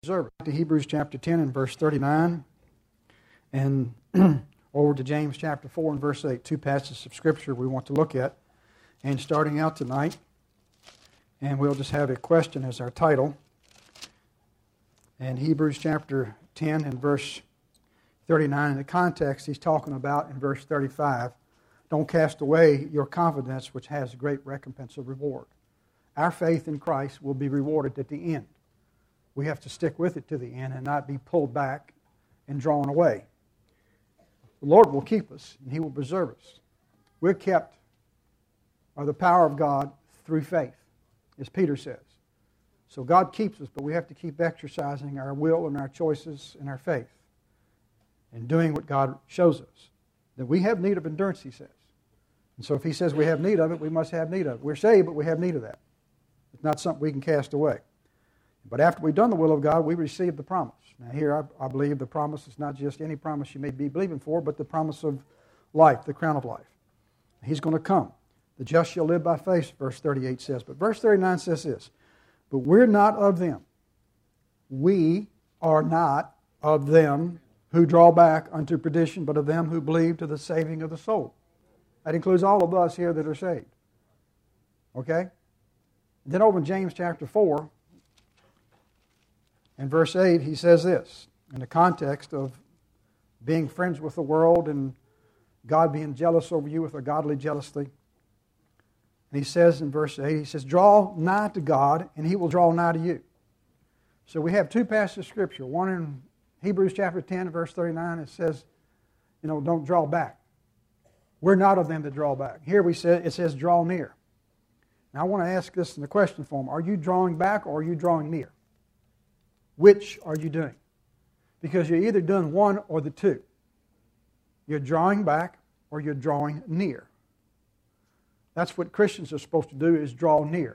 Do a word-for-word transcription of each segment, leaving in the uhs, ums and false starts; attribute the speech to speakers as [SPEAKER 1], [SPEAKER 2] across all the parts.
[SPEAKER 1] observe it. To Hebrews chapter ten and verse thirty-nine, and over to James chapter four and verse eight, two passages of Scripture we want to look at. And starting out tonight, and we'll just have a question as our title. And Hebrews chapter ten and verse thirty-nine, in the context he's talking about in verse thirty-five, don't cast away your confidence, which has great recompense of reward. Our faith in Christ will be rewarded at the end. We have to stick with it to the end and not be pulled back and drawn away. The Lord will keep us and He will preserve us. We're kept by the power of God through faith, as Peter says. So God keeps us, but we have to keep exercising our will and our choices and our faith and doing what God shows us. That we have need of endurance, He says. And so if He says we have need of it, we must have need of it. We're saved, but we have need of that. It's not something we can cast away. But after we've done the will of God, we receive the promise. Now here I, I believe the promise is not just any promise you may be believing for, but the promise of life, the crown of life. He's going to come. The just shall live by faith, verse thirty-eight says. But verse thirty-nine says this, but we're not of them. We are not of them who draw back unto perdition, but of them who believe to the saving of the soul. That includes all of us here that are saved. Okay? Then over in James chapter four, in verse eight, he says this, in the context of being friends with the world and God being jealous over you with a godly jealousy. And he says in verse eight, he says, draw nigh to God, and He will draw nigh to you. So we have two passages of Scripture. One in Hebrews chapter ten, verse thirty-nine, it says, you know, don't draw back. We're not of them that draw back. Here we say, it says, draw near. Now I want to ask this in the question form. Are you drawing back or are you drawing near? Which are you doing? Because you're either doing one or the two. You're drawing back or you're drawing near. That's what Christians are supposed to do, is draw near.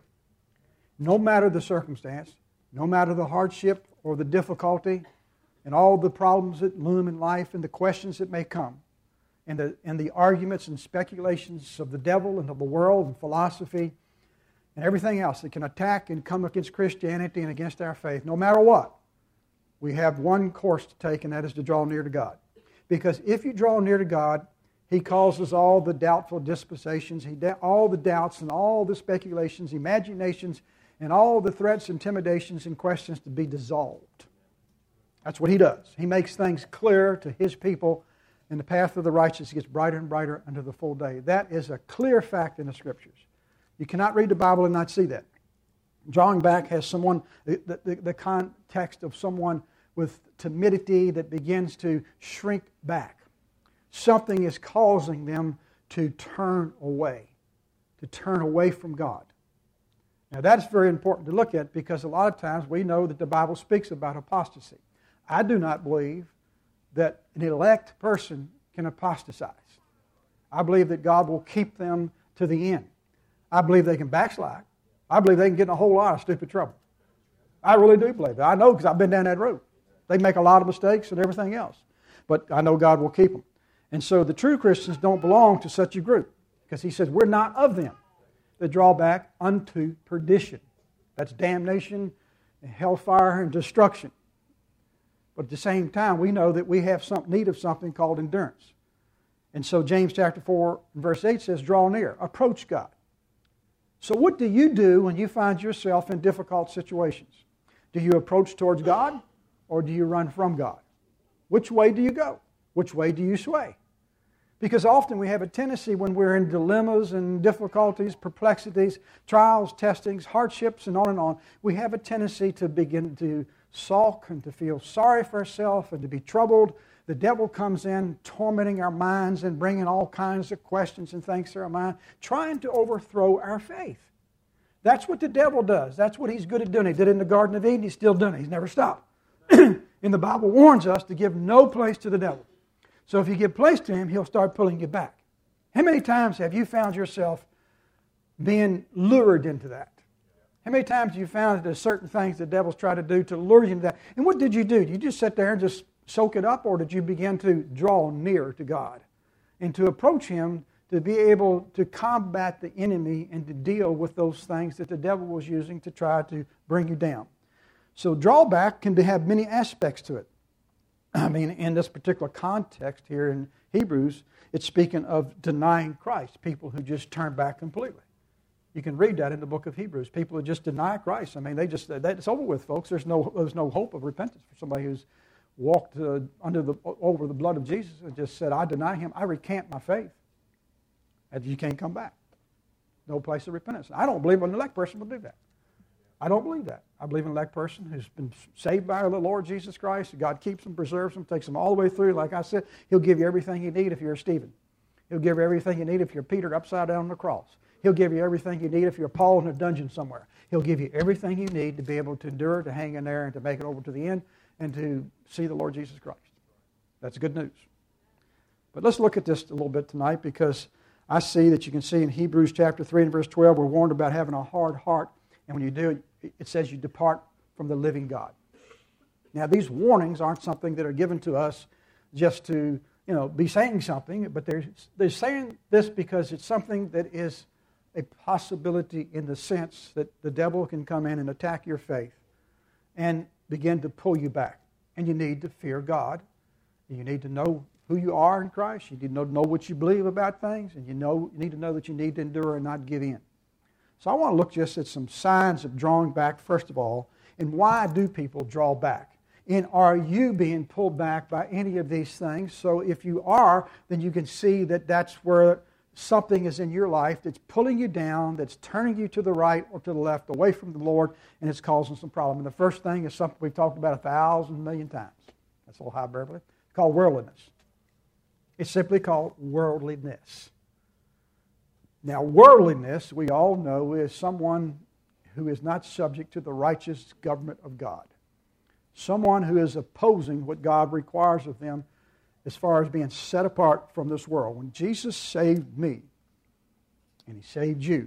[SPEAKER 1] No matter the circumstance, no matter the hardship or the difficulty and all the problems that loom in life and the questions that may come and the, and the arguments and speculations of the devil and of the world and philosophy and everything else that can attack and come against Christianity and against our faith, no matter what, we have one course to take, and that is to draw near to God. Because if you draw near to God, He causes all the doubtful dispensations, he, all the doubts and all the speculations, imaginations, and all the threats, intimidations, and questions to be dissolved. That's what He does. He makes things clear to His people, and the path of the righteous gets brighter and brighter unto the full day. That is a clear fact in the Scriptures. You cannot read the Bible and not see that. Drawing back has someone, the, the, the context of someone with timidity that begins to shrink back. Something is causing them to turn away, to turn away from God. Now that's very important to look at, because a lot of times we know that the Bible speaks about apostasy. I do not believe that an elect person can apostatize. I believe that God will keep them to the end. I believe they can backslide. I believe they can get in a whole lot of stupid trouble. I really do believe that. I know, because I've been down that road. They make a lot of mistakes and everything else. But I know God will keep them. And so the true Christians don't belong to such a group, because He says we're not of them that draw back unto perdition. That's damnation, and hellfire, and destruction. But at the same time, we know that we have some need of something called endurance. And so James chapter four verse eight says, draw near, approach God. So what do you do when you find yourself in difficult situations? Do you approach towards God, or do you run from God? Which way do you go? Which way do you sway? Because often we have a tendency, when we're in dilemmas and difficulties, perplexities, trials, testings, hardships, and on and on, we have a tendency to begin to sulk and to feel sorry for ourselves and to be troubled. The devil comes in, tormenting our minds and bringing all kinds of questions and things to our mind, trying to overthrow our faith. That's what the devil does. That's what he's good at doing. He did it in the Garden of Eden. He's still doing it. He's never stopped. And the Bible warns us to give no place to the devil. So if you give place to him, he'll start pulling you back. How many times have you found yourself being lured into that? How many times have you found that there's certain things the devil's trying to do to lure you into that? And what did you do? Did you just sit there and just soak it up, or did you begin to draw near to God and to approach Him to be able to combat the enemy and to deal with those things that the devil was using to try to bring you down? So drawback can be, have many aspects to it. I mean, in this particular context here in Hebrews, it's speaking of denying Christ, people who just turn back completely. You can read that in the book of Hebrews. People who just deny Christ. I mean, they just that, it's over with, folks. There's no there's no hope of repentance for somebody who's walked uh, under the over the blood of Jesus and just said, "I deny Him. I recant my faith." And you can't come back. No place of repentance. I don't believe an elect person will do that. I don't believe that. I believe an elect person who's been saved by the Lord Jesus Christ. God keeps them, preserves them, takes them all the way through. Like I said, He'll give you everything you need if you're a Stephen. He'll give you everything you need if you're Peter upside down on the cross. He'll give you everything you need if you're Paul in a dungeon somewhere. He'll give you everything you need to be able to endure, to hang in there, and to make it over to the end, and to see the Lord Jesus Christ. That's good news. But let's look at this a little bit tonight, because I see that you can see in Hebrews chapter three and verse twelve, we're warned about having a hard heart. And when you do, it says you depart from the living God. Now, these warnings aren't something that are given to us just to, you know, be saying something, but they're, they're saying this because it's something that is a possibility in the sense that the devil can come in and attack your faith and begin to pull you back. And you need to fear God. You need to know who you are in Christ. You need to know, know what you believe about things. And you know you need to know that you need to endure and not give in. So I want to look just at some signs of drawing back, first of all, and why do people draw back? And are you being pulled back by any of these things? So if you are, then you can see that that's where something is in your life that's pulling you down, that's turning you to the right or to the left, away from the Lord, and it's causing some problem. And the first thing is something we've talked about a thousand million times. That's a little hyperbole. It's called worldliness. It's simply called worldliness. Now, worldliness, we all know, is someone who is not subject to the righteous government of God. Someone who is opposing what God requires of them as far as being set apart from this world. When Jesus saved me, and He saved you,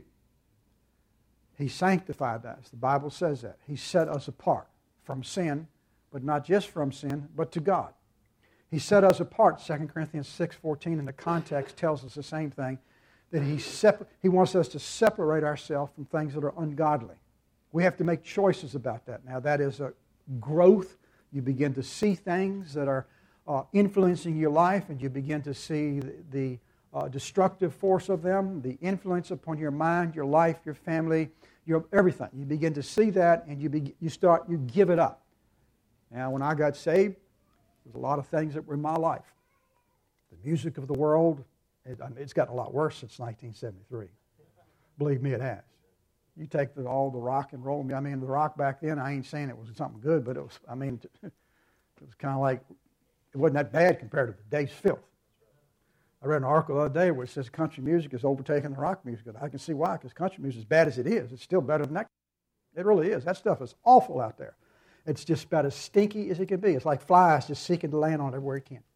[SPEAKER 1] He sanctified us. The Bible says that. He set us apart from sin, but not just from sin, but to God. He set us apart. Second Corinthians six fourteen in the context tells us the same thing, that he, separ- he wants us to separate ourselves from things that are ungodly. We have to make choices about that. Now, that is a growth. You begin to see things that are uh, influencing your life, and you begin to see the, the uh, destructive force of them, the influence upon your mind, your life, your family, your everything. You begin to see that, and you be, you start, you give it up. Now, when I got saved, there's a lot of things that were in my life. The music of the world, it, I mean, it's gotten a lot worse since nineteen seventy-three. Believe me, it has. You take the, all the rock and roll. I mean, the rock back then, I ain't saying it was something good, but it was, I mean, it was kind of like, it wasn't that bad compared to today's filth. I read an article the other day where it says country music is overtaking the rock music. I can see why, because country music, as bad as it is, it's still better than that. It really is. That stuff is awful out there. It's just about as stinky as it can be. It's like flies just seeking to land on it everywhere it can.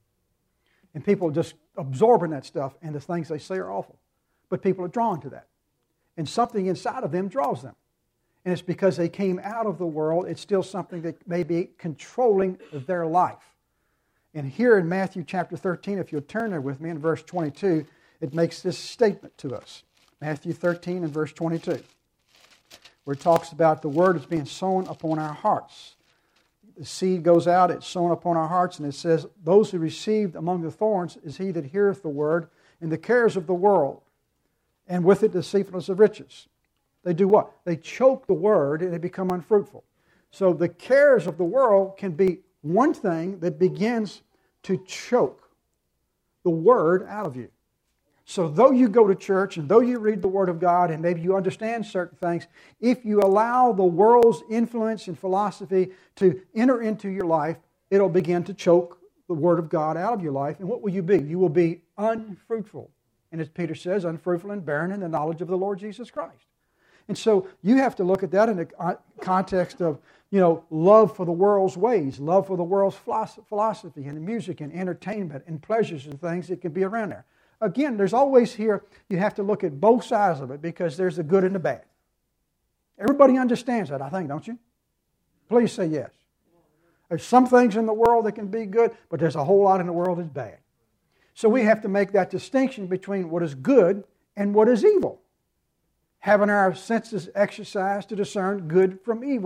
[SPEAKER 1] And people are just absorbing that stuff, and the things they say are awful. But people are drawn to that. And something inside of them draws them. And it's because they came out of the world. It's still something that may be controlling their life. And here in Matthew chapter thirteen, if you'll turn there with me in verse twenty-two, it makes this statement to us. Matthew thirteen and verse twenty-two, where it talks about the word is being sown upon our hearts. The seed goes out, it's sown upon our hearts, and it says, those who received among the thorns is he that heareth the word, and the cares of the world, and with it deceitfulness of riches. They do what? They choke the word, and they become unfruitful. So the cares of the world can be one thing that begins to choke the word out of you. So though you go to church and though you read the Word of God and maybe you understand certain things, if you allow the world's influence and philosophy to enter into your life, it'll begin to choke the Word of God out of your life. And what will you be? You will be unfruitful. And as Peter says, unfruitful and barren in the knowledge of the Lord Jesus Christ. And so you have to look at that in the context of, you know, love for the world's ways, love for the world's philosophy and music and entertainment and pleasures and things that can be around there. Again, there's always here, you have to look at both sides of it because there's the good and the bad. Everybody understands that, I think, don't you? Please say yes. There's some things in the world that can be good, but there's a whole lot in the world that's bad. So we have to make that distinction between what is good and what is evil. Having our senses exercised to discern good from evil,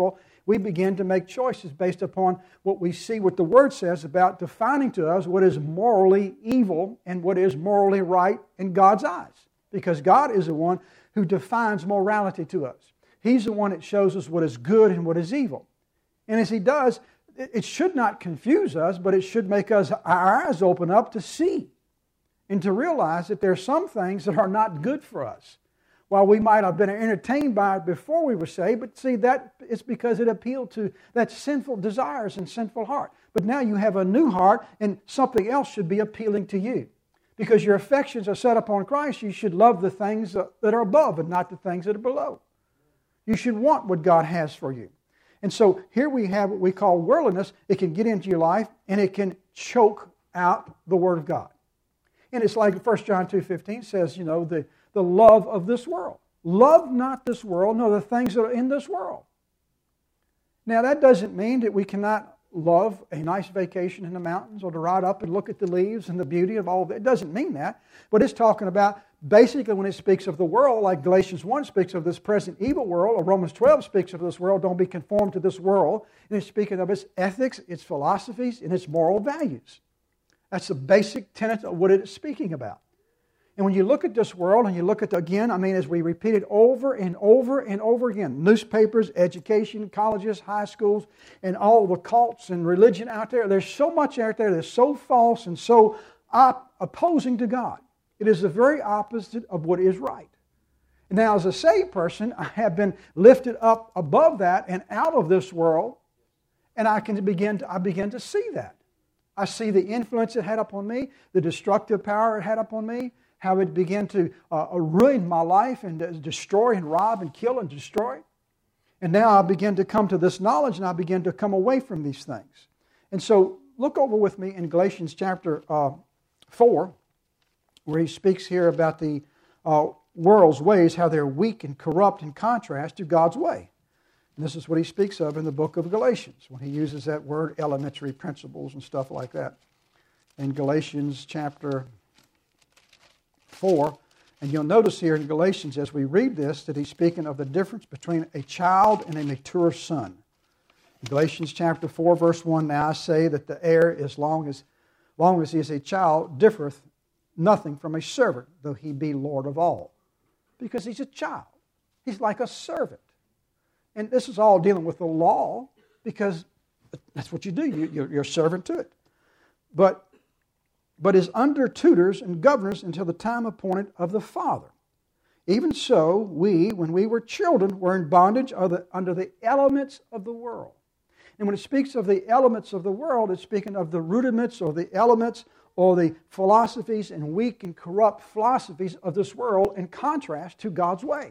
[SPEAKER 1] we begin to make choices based upon what we see, what the Word says about defining to us what is morally evil and what is morally right in God's eyes. Because God is the one who defines morality to us. He's the one that shows us what is good and what is evil. And as He does, it should not confuse us, but it should make us our eyes open up to see and to realize that there are some things that are not good for us. While we might have been entertained by it before we were saved, but see, that it's because it appealed to that sinful desires and sinful heart. But now you have a new heart, and something else should be appealing to you. Because your affections are set upon Christ, you should love the things that are above and not the things that are below. You should want what God has for you. And so here we have what we call worldliness. It can get into your life, and it can choke out the Word of God. And it's like First John two fifteen says, you know, the, the love of this world. Love not this world, nor the things that are in this world. Now that doesn't mean that we cannot love a nice vacation in the mountains or to ride up and look at the leaves and the beauty of all of it. It doesn't mean that. But it's talking about basically when it speaks of the world, like Galatians one speaks of this present evil world, or Romans twelve speaks of this world, don't be conformed to this world. And it's speaking of its ethics, its philosophies, and its moral values. That's the basic tenet of what it is speaking about. And when you look at this world, and you look at, the, again, I mean, as we repeat it over and over and over again, newspapers, education, colleges, high schools, and all the cults and religion out there, there's so much out there that's so false and so op- opposing to God. It is the very opposite of what is right. Now, as a saved person, I have been lifted up above that and out of this world, and I can begin to, I begin to see that. I see the influence it had upon me, the destructive power it had upon me, how it began to uh, ruin my life and uh, destroy and rob and kill and destroy. And now I begin to come to this knowledge, and I begin to come away from these things. And so look over with me in Galatians chapter uh, four, where he speaks here about the uh, world's ways, how they're weak and corrupt in contrast to God's way. And this is what he speaks of in the book of Galatians, when he uses that word elementary principles and stuff like that. In Galatians chapter four, and you'll notice here in Galatians as we read this that he's speaking of the difference between a child and a mature son. In Galatians chapter four, verse one, now I say that the heir, as long as, long as he is a child, differeth nothing from a servant, though he be Lord of all. Because he's a child. He's like a servant. And this is all dealing with the law, because that's what you do. You, you're, you're a servant to it. But, but is under tutors and governors until the time appointed of the Father. Even so, we, when we were children, were in bondage of the, under the elements of the world. And when it speaks of the elements of the world, it's speaking of the rudiments or the elements or the philosophies and weak and corrupt philosophies of this world in contrast to God's way.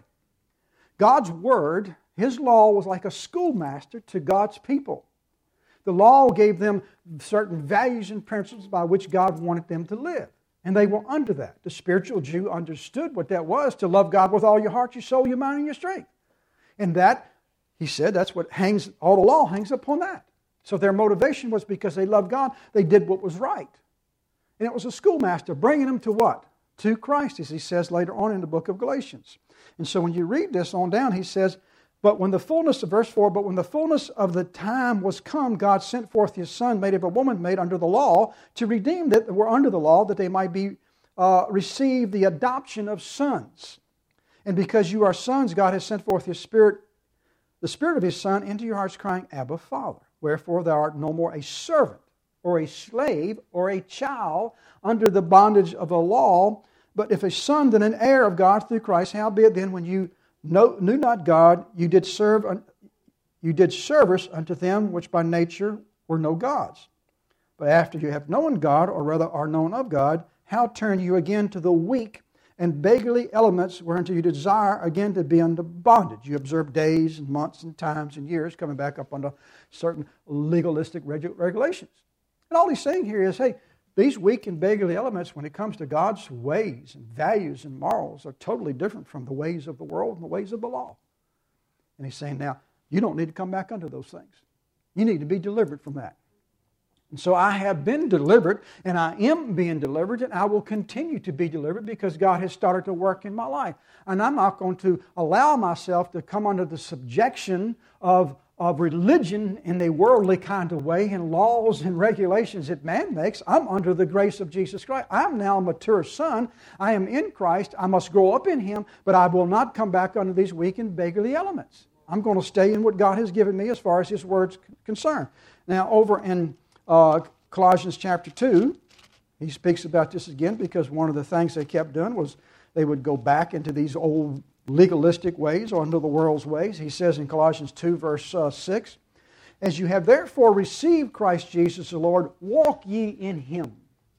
[SPEAKER 1] God's Word, His law, was like a schoolmaster to God's people. The law gave them certain values and principles by which God wanted them to live. And they were under that. The spiritual Jew understood what that was, to love God with all your heart, your soul, your mind, and your strength. And that, he said, that's what hangs, all the law hangs upon that. So their motivation was because they loved God, they did what was right. And it was a schoolmaster bringing them to what? To Christ, as he says later on in the book of Galatians. And so when you read this on down, he says, but when the fullness of verse four, but when the fullness of the time was come, God sent forth His Son, made of a woman, made under the law, to redeem that were under the law, that they might be uh, receive the adoption of sons. And because you are sons, God has sent forth His Spirit, the Spirit of His Son, into your hearts, crying, Abba, Father. Wherefore thou art no more a servant, or a slave, or a child under the bondage of the law, but if a son, then an heir of God through Christ. Howbeit then, when you know, knew not God, you did serve, you did service unto them which by nature were no gods. But after you have known God, or rather are known of God, how turn you again to the weak and beggarly elements whereunto you desire again to be under bondage? You observe days and months and times and years, coming back up under certain legalistic regu- regulations. And all he's saying here is, hey, these weak and beggarly elements, when it comes to God's ways and values and morals, are totally different from the ways of the world and the ways of the law. And he's saying, now, you don't need to come back under those things. You need to be delivered from that. And so I have been delivered, and I am being delivered, and I will continue to be delivered because God has started to work in my life. And I'm not going to allow myself to come under the subjection of of religion in the worldly kind of way and laws and regulations that man makes. I'm under the grace of Jesus Christ. I'm now a mature son. I am in Christ. I must grow up in Him, but I will not come back under these weak and beggarly elements. I'm going to stay in what God has given me as far as His Word's concerned. Now, over in uh, Colossians chapter two, he speaks about this again because one of the things they kept doing was they would go back into these old legalistic ways or into the world's ways. He says in Colossians two, verse uh, six, "As you have therefore received Christ Jesus the Lord, walk ye in Him."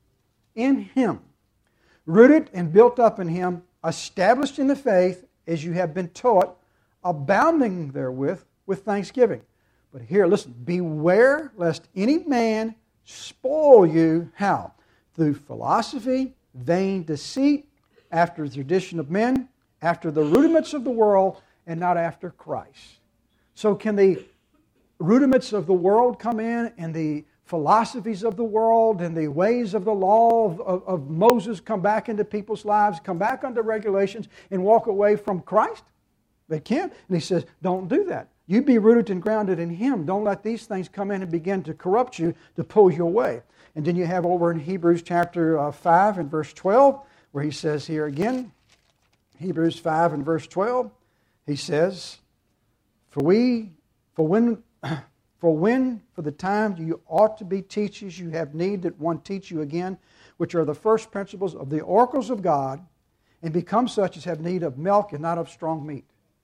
[SPEAKER 1] In Him. Rooted and built up in Him, established in the faith as you have been taught, abounding therewith with thanksgiving. But here, listen, beware lest any man spoil you. How? Through philosophy, vain deceit, after the tradition of men, after the rudiments of the world, and not after Christ. So can the rudiments of the world come in, and the philosophies of the world, and the ways of the law of, of, of Moses come back into people's lives, come back under regulations, and walk away from Christ? They can. And he says, don't do that. You be rooted and grounded in Him. Don't let these things come in and begin to corrupt you, to pull you away. And then you have over in Hebrews chapter uh, five and verse twelve, where he says here again, Hebrews five and verse twelve, he says, For we, for when, for when, for the time you ought to be teachers, you have need that one teach you again, which are the first principles of the oracles of God, and become such as have need of milk and not of strong meat.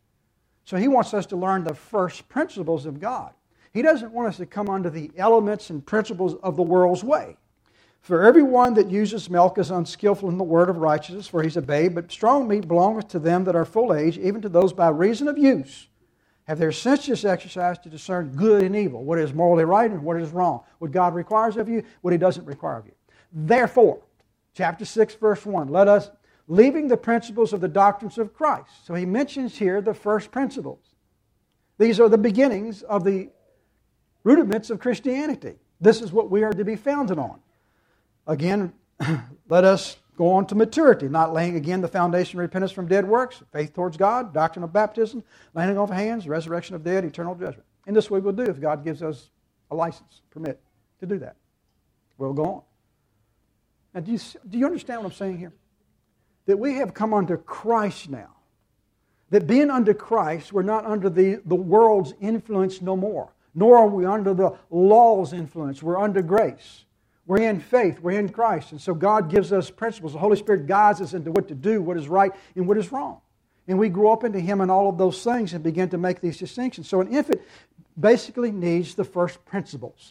[SPEAKER 1] So he wants us to learn the first principles of God. He doesn't want us to come under the elements and principles of the world's way. For everyone that uses milk is unskillful in the word of righteousness, for he's a babe, but strong meat belongeth to them that are full age, even to those by reason of use, have their senses exercised to discern good and evil, what is morally right and what is wrong, what God requires of you, what He doesn't require of you. Therefore, chapter six, verse one, let us, leaving the principles of the doctrines of Christ. So he mentions here the first principles. These are the beginnings of the rudiments of Christianity. This is what we are to be founded on. Again, let us go on to maturity, not laying again the foundation of repentance from dead works, faith towards God, doctrine of baptism, laying on of hands, resurrection of dead, eternal judgment. And this we will do if God gives us a license, permit to do that. We'll go on. Now, do you, do you understand what I'm saying here? That we have come under Christ now. That being under Christ, we're not under the, the world's influence no more. Nor are we under the law's influence. We're under grace. We're in faith. We're in Christ. And so God gives us principles. The Holy Spirit guides us into what to do, what is right, and what is wrong. And we grow up into Him in all of those things and begin to make these distinctions. So an infant basically needs the first principles.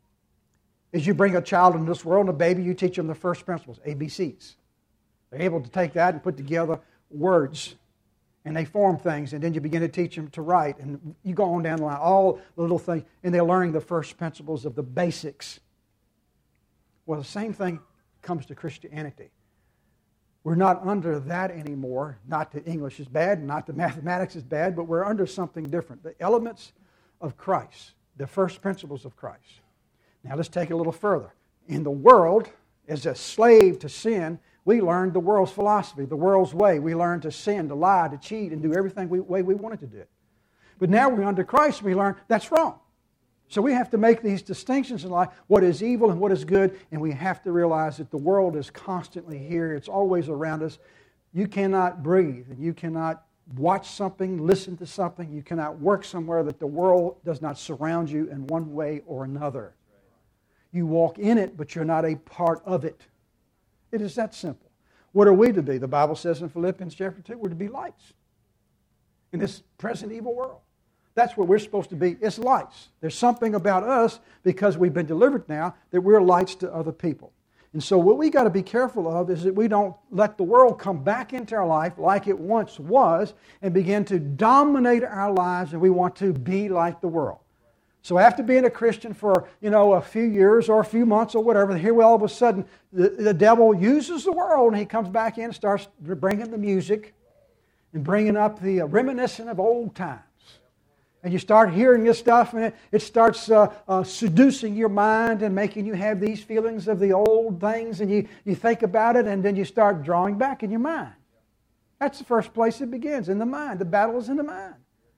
[SPEAKER 1] As you bring a child into this world, and a baby, you teach them the first principles, A B Cs. They're able to take that and put together words. And they form things, and then you begin to teach them to write. And you go on down the line, all the little things, and they're learning the first principles of the basics. Well, the same thing comes to Christianity. We're not under that anymore. Not that English is bad, not that mathematics is bad, but we're under something different. The elements of Christ, the first principles of Christ. Now let's take it a little further. In the world, as a slave to sin, we learned the world's philosophy, the world's way. We learned to sin, to lie, to cheat, and do everything the way we wanted to do it. But now we're under Christ, and we learn that's wrong. So we have to make these distinctions in life, what is evil and what is good, and we have to realize that the world is constantly here. It's always around us. You cannot breathe, and you cannot watch something, listen to something. You cannot work somewhere that the world does not surround you in one way or another. You walk in it, but you're not a part of it. It is that simple. What are we to be? The Bible says in Philippians chapter two, we're to be lights in this present evil world. That's what we're supposed to be. It's lights. There's something about us, because we've been delivered now, that we're lights to other people. And so what we got to be careful of is that we don't let the world come back into our life like it once was and begin to dominate our lives, and we want to be like the world. So after being a Christian for, you know, a few years or a few months or whatever, here we all of a sudden, the, the devil uses the world, and he comes back in and starts bringing the music and bringing up the uh, reminiscent of old times. And you start hearing this stuff, and it, it starts uh, uh, seducing your mind and making you have these feelings of the old things, and you, you think about it, and then you start drawing back in your mind. That's the first place it begins, in the mind. The battle is in the mind.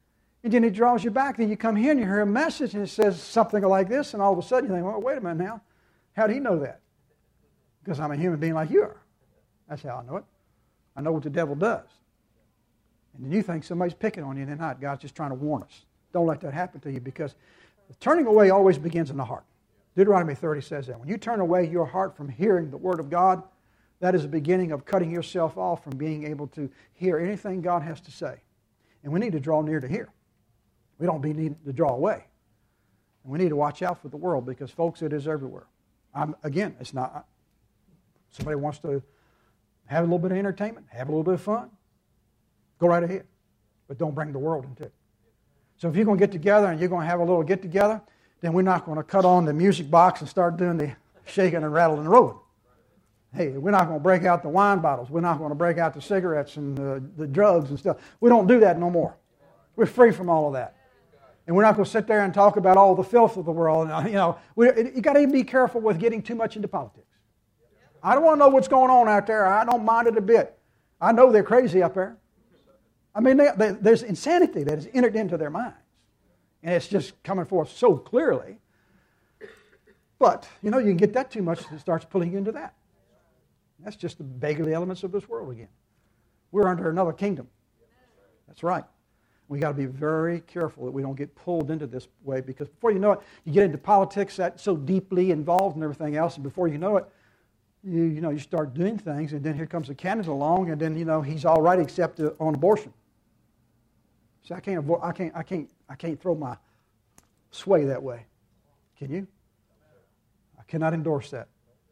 [SPEAKER 1] And then he draws you back. Then you come here and you hear a message and it says something like this, and all of a sudden you think, well, wait a minute now. How do he know that? Because I'm a human being like you are. That's how I know it. I know what the devil does. And then you think somebody's picking on you, and they're not. God's just trying to warn us. Don't let that happen to you, because turning away always begins in the heart. Deuteronomy thirty says that. When you turn away your heart from hearing the Word of God, that is the beginning of cutting yourself off from being able to hear anything God has to say. And we need to draw near to hear. We don't need to draw away. And we need to watch out for the world, because, folks, it is everywhere. I'm, again, it's not... Somebody wants to have a little bit of entertainment, have a little bit of fun, go right ahead. But don't bring the world into it. So if you're going to get together and you're going to have a little get-together, then we're not going to cut on the music box and start doing the shaking and rattling and rolling. Hey, we're not going to break out the wine bottles. We're not going to break out the cigarettes and the, the drugs and stuff. We don't do that no more. We're free from all of that. And we're not going to sit there and talk about all the filth of the world. And, you know, we, you got to be careful with getting too much into politics. I don't want to know what's going on out there. I don't mind it a bit. I know they're crazy up there. I mean, they, they, there's insanity that has entered into their minds. And it's just coming forth so clearly. But, you know, you can get that too much, it starts pulling you into that. That's just the beggarly elements of this world again. We're under another kingdom. That's right. We got to be very careful that we don't get pulled into this way, because before you know it, you get into politics that's so deeply involved and everything else, and before you know it, you, you know, you start doing things, and then here comes a candidate along, and then, you know, he's all right except on abortion. See, I can't avoid, I can't, I can't, I can't throw my sway that way. Can you? I cannot endorse that.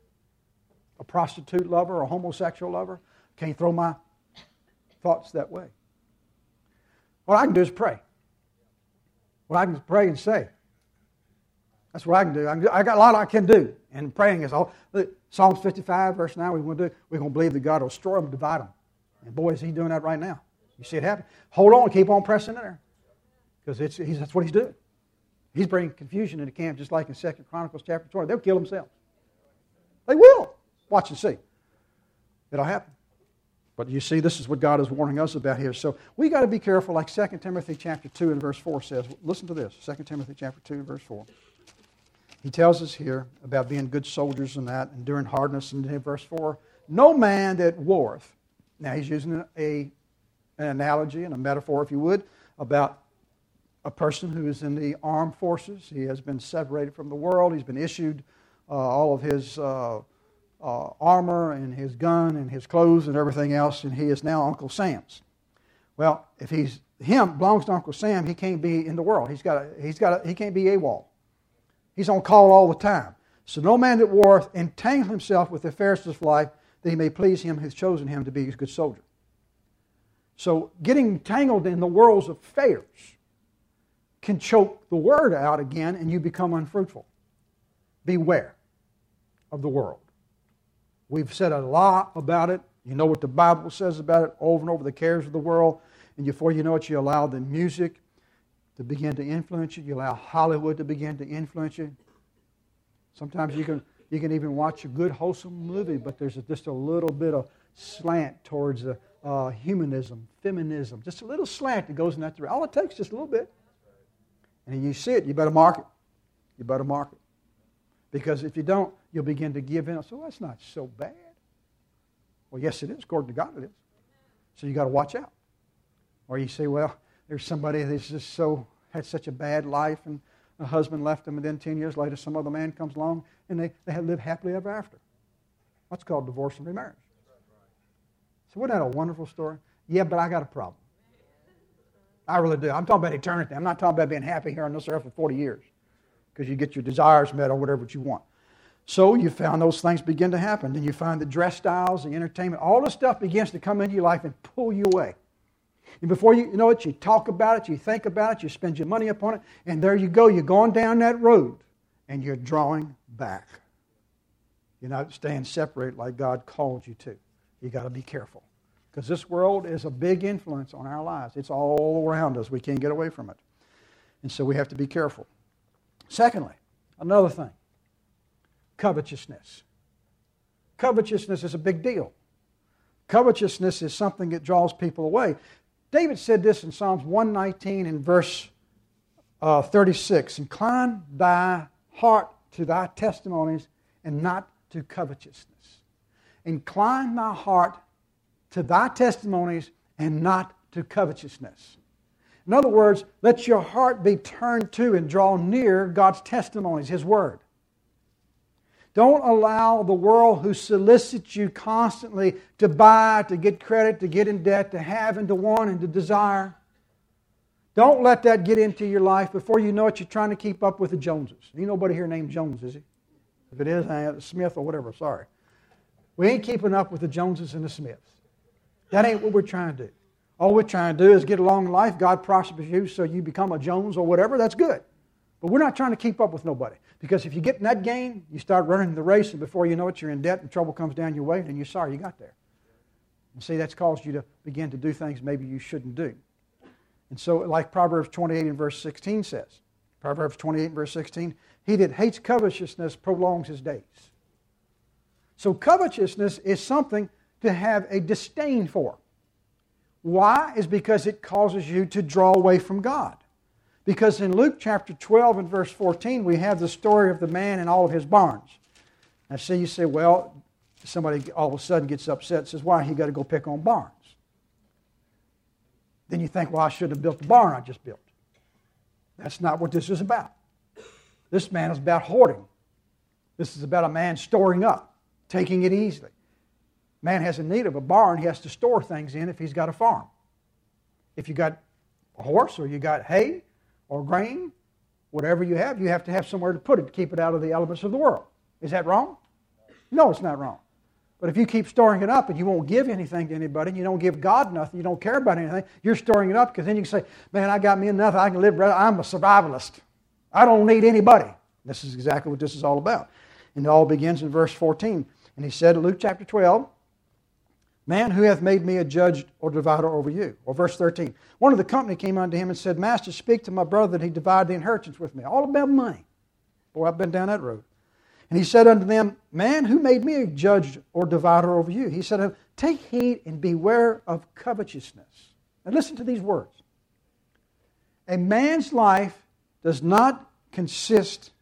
[SPEAKER 1] A prostitute lover, a homosexual lover, can't throw my thoughts that way. What I can do is pray. What I can pray and say. That's what I can do. I, can do, I got a lot I can do. And praying is all. Look, Psalms fifty-five, verse nine, we're going to do. We're going to believe that God will destroy them, divide them. And boy, is He doing that right now. You see it happen. Hold on, keep on pressing in there, because it's he's, that's what He's doing. He's bringing confusion into camp, just like in Second Chronicles chapter twenty. They'll kill themselves. They will. Watch and see. It'll happen. But you see, this is what God is warning us about here. So we got to be careful, like Second Timothy chapter two and verse four says. Listen to this, Second Timothy chapter two and verse four. He tells us here about being good soldiers and that, enduring hardness. And in verse four, no man that warreth. Now he's using a, an analogy and a metaphor, if you would, about a person who is in the armed forces. He has been separated from the world. He's been issued uh, all of his uh, uh, armor and his gun and his clothes and everything else, and he is now Uncle Sam's. Well, if he's him belongs to Uncle Sam, he can't be in the world. He's got a, he's got a, he can't be AWOL. He's on call all the time. So no man that warreth entangle himself with the affairs of life, that he may please him who has chosen him to be a good soldier. So getting entangled in the world's affairs can choke the word out again, and you become unfruitful. Beware of the world. We've said a lot about it. You know what the Bible says about it over and over, the cares of the world. And before you know it, you allow the music to begin to influence you. You allow Hollywood to begin to influence you. Sometimes you can you can even watch a good, wholesome movie, but there's a, just a little bit of slant towards uh, uh, humanism, feminism. Just a little slant that goes in that direction. All it takes is just a little bit. And you see it, you better mark it. You better mark it. Because if you don't, you'll begin to give in. So that's not so bad. Well, yes, it is. According to God, it is. So you got to watch out. Or you say, well, there's somebody that's just so had such a bad life, and a husband left them, and then ten years later, some other man comes along, and they, they have lived happily ever after. That's called divorce and remarriage. So wasn't that a wonderful story? Yeah, but I got a problem. I really do. I'm talking about eternity. I'm not talking about being happy here on this earth for forty years, because you get your desires met or whatever you want. So you found those things begin to happen. Then you find the dress styles, the entertainment, all this stuff begins to come into your life and pull you away. And before you know it, you talk about it, you think about it, you spend your money upon it, and there you go. You're going down that road, and you're drawing back. You're not staying separate like God called you to. You got to be careful, because this world is a big influence on our lives. It's all around us. We can't get away from it. And so we have to be careful. Secondly, another thing, covetousness. Covetousness is a big deal. Covetousness is something that draws people away. David said this in Psalms one nineteen and verse uh, thirty-six. Incline thy heart to thy testimonies and not to covetousness. Incline thy heart to thy testimonies and not to covetousness. In other words, let your heart be turned to and draw near God's testimonies, His Word. Don't allow the world who solicits you constantly to buy, to get credit, to get in debt, to have and to want and to desire. Don't let that get into your life. Before you know it, you're trying to keep up with the Joneses. Ain't nobody here named Jones, is he? If it is, I Smith or whatever, sorry. We ain't keeping up with the Joneses and the Smiths. That ain't what we're trying to do. All we're trying to do is get along in life. God prospers you so you become a Jones or whatever. That's good. But we're not trying to keep up with nobody. Because if you get in that game, you start running the race, and before you know it, you're in debt, and trouble comes down your way, and you're sorry you got there. And see, that's caused you to begin to do things maybe you shouldn't do. And so, like Proverbs twenty-eight and verse sixteen says, Proverbs twenty-eight and verse sixteen, he that hates covetousness prolongs his days. So covetousness is something to have a disdain for. Why? Is because it causes you to draw away from God. Because in Luke chapter twelve and verse fourteen, we have the story of the man and all of his barns. Now see, you say, well, somebody all of a sudden gets upset and says, why, he got to go pick on barns. Then you think, well, I should have built the barn I just built. That's not what this is about. This man is about hoarding. This is about a man storing up, taking it easily. Man has a need of a barn. He has to store things in if he's got a farm. If you got a horse or you got hay or grain, whatever you have, you have to have somewhere to put it to keep it out of the elements of the world. Is that wrong? No, it's not wrong. But if you keep storing it up and you won't give anything to anybody, and you don't give God nothing, you don't care about anything, you're storing it up because then you can say, man, I got me enough, I can live, I'm a survivalist. I don't need anybody. This is exactly what this is all about. And it all begins in verse fourteen. And he said in Luke chapter twelve, man, who hath made me a judge or divider over you? Or verse thirteen. One of the company came unto him and said, Master, speak to my brother that he divide the inheritance with me. All about money. Boy, I've been down that road. And he said unto them, man, who made me a judge or divider over you? He said, take heed and beware of covetousness. And listen to these words. A man's life does not consist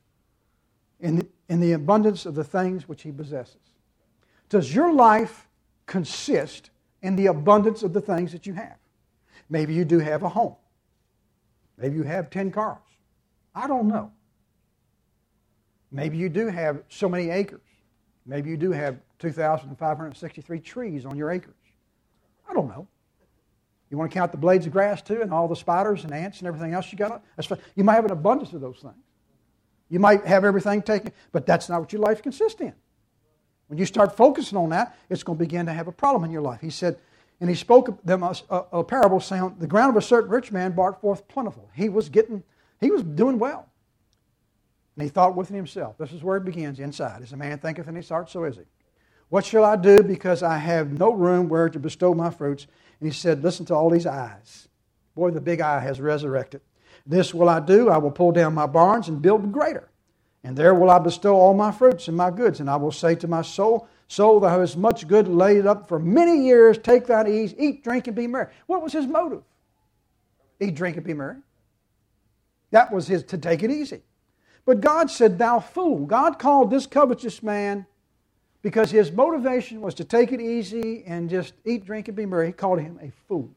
[SPEAKER 1] in the, in the abundance of the things which he possesses. Does your life consist in the abundance of the things that you have? Maybe you do have a home. Maybe you have ten cars. I don't know. Maybe you do have so many acres. Maybe you do have two thousand five hundred sixty-three trees on your acres. I don't know. You want to count the blades of grass too and all the spiders and ants and everything else you got? That's fine. You might have an abundance of those things. You might have everything taken, but that's not what your life consists in. When you start focusing on that, it's going to begin to have a problem in your life. He said, and he spoke them a, a, a parable saying, the ground of a certain rich man brought forth plentiful. He was getting, he was doing well. And he thought within himself, this is where it begins, inside. As a man thinketh in his heart, so is he. What shall I do, because I have no room where to bestow my fruits? And he said, listen to all these eyes. Boy, the big eye has resurrected. This will I do, I will pull down my barns and build greater. And there will I bestow all my fruits and my goods. And I will say to my soul, soul, thou hast much good laid up for many years. Take thine ease, eat, drink, and be merry. What was his motive? Eat, drink, and be merry. That was his, to take it easy. But God said, thou fool. God called this covetous man, because his motivation was to take it easy and just eat, drink, and be merry. He called him a fool.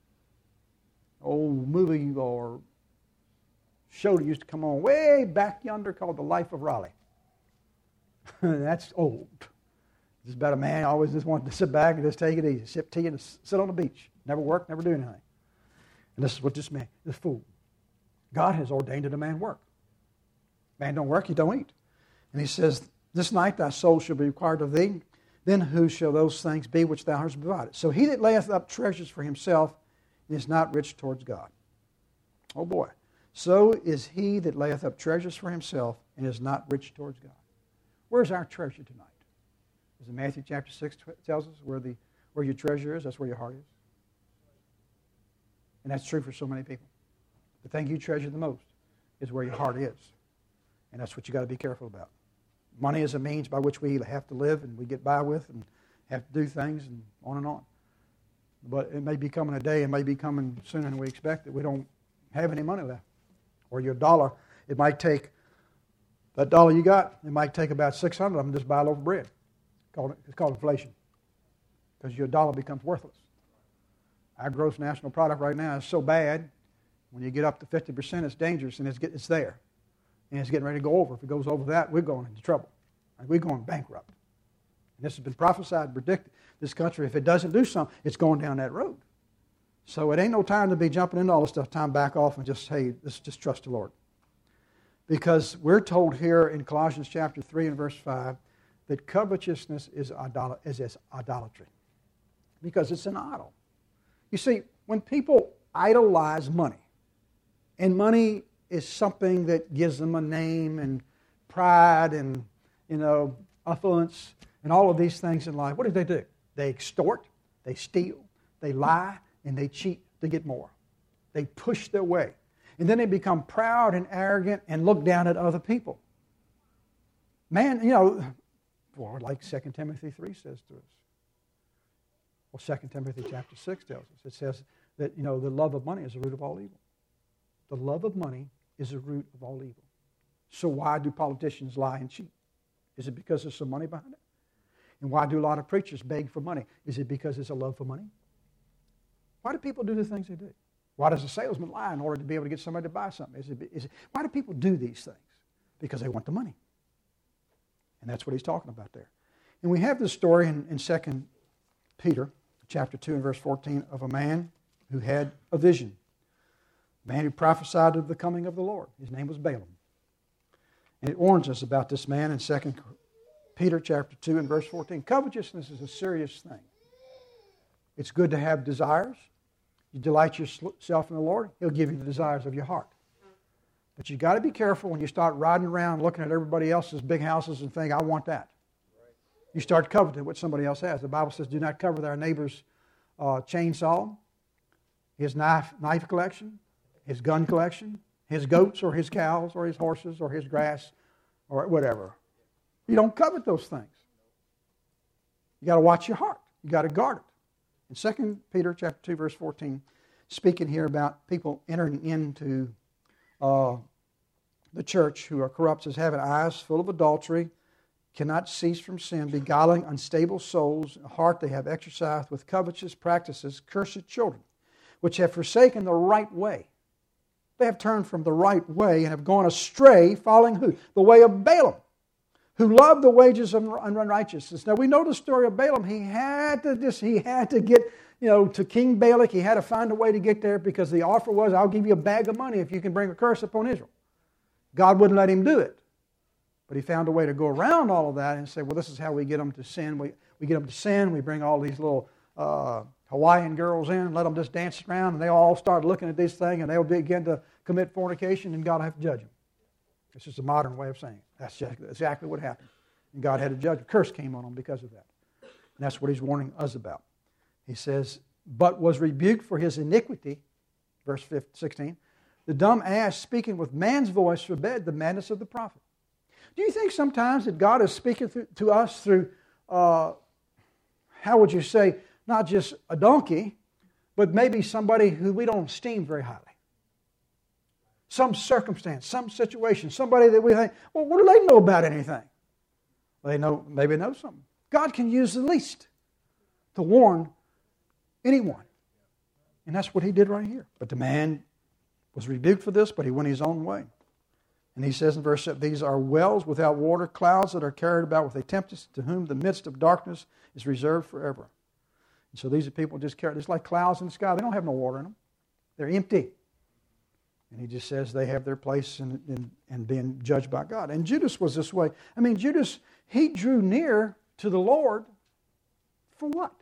[SPEAKER 1] Old movie or show that used to come on way back yonder called The Life of Raleigh. That's old. It's about a man who always just wanted to sit back and just take it easy, sip tea and sit on the beach. Never work, never do anything. And this is what this man, this fool. God has ordained that a man work. Man don't work, he don't eat. And he says, this night thy soul shall be required of thee. Then who shall those things be which thou hast provided? So he that layeth up treasures for himself is not rich towards God. Oh boy. So is he that layeth up treasures for himself and is not rich towards God. Where's our treasure tonight? As in Matthew chapter six tells us, where the where your treasure is, that's where your heart is. And that's true for so many people. The thing you treasure the most is where your heart is. And that's what you got to be careful about. Money is a means by which we have to live and we get by with and have to do things and on and on. But it may be coming a day, it may be coming sooner than we expect, that we don't have any money left. Or your dollar, it might take, that dollar you got, it might take about six hundred of them to just buy a loaf of bread. It's called, it's called inflation. Because your dollar becomes worthless. Our gross national product right now is so bad, when you get up to fifty percent, it's dangerous, and it's, get, it's there. And it's getting ready to go over. If it goes over that, we're going into trouble. We're going bankrupt. And this has been prophesied and predicted. This country, if it doesn't do something, it's going down that road. So it ain't no time to be jumping into all this stuff. Time back off and just, hey, let's just trust the Lord. Because we're told here in Colossians chapter three and verse five that covetousness is, idol- is, is idolatry. Because it's an idol. You see, when people idolize money, and money is something that gives them a name and pride and, you know, affluence and all of these things in life, what do they do? They extort, they steal, they lie, and they cheat to get more. They push their way. And then they become proud and arrogant and look down at other people. Man, you know, well, like Second Timothy three says to us. Well, Second Timothy chapter six tells us. It says that, you know, the love of money is the root of all evil. The love of money is the root of all evil. So why do politicians lie and cheat? Is it because there's some money behind it? And why do a lot of preachers beg for money? Is it because there's a love for money? Why do people do the things they do? Why does a salesman lie in order to be able to get somebody to buy something? Is it, is it, why do people do these things? Because they want the money. And that's what he's talking about there. And we have this story in, in Second Peter chapter two and verse fourteen of a man who had a vision. A man who prophesied of the coming of the Lord. His name was Balaam. And it warns us about this man in Second Peter chapter two and verse fourteen. Covetousness is a serious thing. It's good to have desires. You delight yourself in the Lord, He'll give you the desires of your heart. But you've got to be careful when you start riding around looking at everybody else's big houses and think, I want that. You start coveting what somebody else has. The Bible says, do not covet our neighbor's uh, chainsaw, his knife, knife collection, his gun collection, his goats or his cows or his horses or his grass or whatever. You don't covet those things. You got to watch your heart. You got to guard it. In Second Peter chapter two, verse fourteen, speaking here about people entering into uh, the church who are corrupt, says, having eyes full of adultery, cannot cease from sin, beguiling unstable souls, a heart they have exercised with covetous practices, cursed children, which have forsaken the right way. They have turned from the right way and have gone astray, following who? The way of Balaam, who loved the wages of unrighteousness. Now we know the story of Balaam. He had to just, he had to get, you know, to King Balak. He had to find a way to get there because the offer was, I'll give you a bag of money if you can bring a curse upon Israel. God wouldn't let him do it. But he found a way to go around all of that and say, well, this is how we get them to sin. We, we get them to sin. We bring all these little uh, Hawaiian girls in and let them just dance around, and they all start looking at this thing, and they'll begin to commit fornication, and God will have to judge them. It's just a modern way of saying it. That's just exactly what happened. And God had to judge. A curse came on them because of that. And that's what he's warning us about. He says, but was rebuked for his iniquity, verse sixteen, the dumb ass speaking with man's voice forbade the madness of the prophet. Do you think sometimes that God is speaking through, to us through, uh, how would you say, not just a donkey, but maybe somebody who we don't esteem very highly? Some circumstance, some situation, somebody that we think, well, what do they know about anything? They know, maybe know something. God can use the least to warn anyone. And that's what he did right here. But the man was rebuked for this, but he went his own way. And he says in verse seven, these are wells without water, clouds that are carried about with a tempest, to whom the midst of darkness is reserved forever. And so these are people just carry, it's like clouds in the sky. They don't have no water in them. They're empty. And he just says they have their place in, in, in being judged by God. And Judas was this way. I mean, Judas, he drew near to the Lord for what?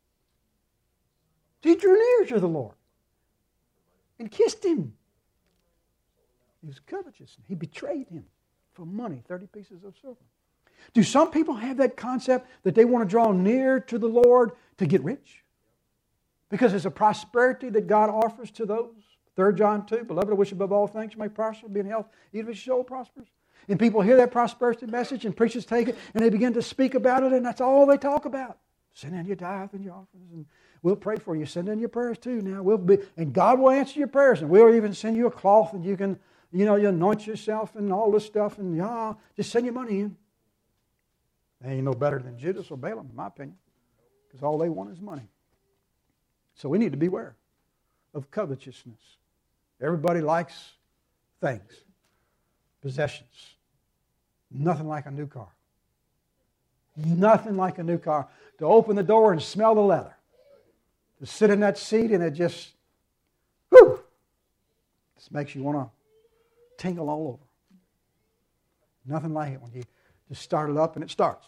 [SPEAKER 1] He drew near to the Lord and kissed him. He was covetous. He betrayed him for money, thirty pieces of silver. Do some people have that concept that they want to draw near to the Lord to get rich? Because there's a prosperity that God offers to those. Third John two, beloved, I wish above all things you may prosper, be in health, even as your soul prospers. And people hear that prosperity message, and preachers take it, and they begin to speak about it, and that's all they talk about. Send in your tithe and your offerings, and We'll pray for you. Send in your prayers too now. We'll be, and God will answer your prayers. And we'll even send you a cloth and you can, you know, you anoint yourself and all this stuff. And yeah, just send your money in. They ain't no better than Judas or Balaam, in my opinion. Because all they want is money. So we need to beware of covetousness. Everybody likes things, possessions. Nothing like a new car. Nothing like a new car. To open the door and smell the leather. To sit in that seat and it just, whew, just makes you want to tingle all over. Nothing like it when you just start it up and it starts.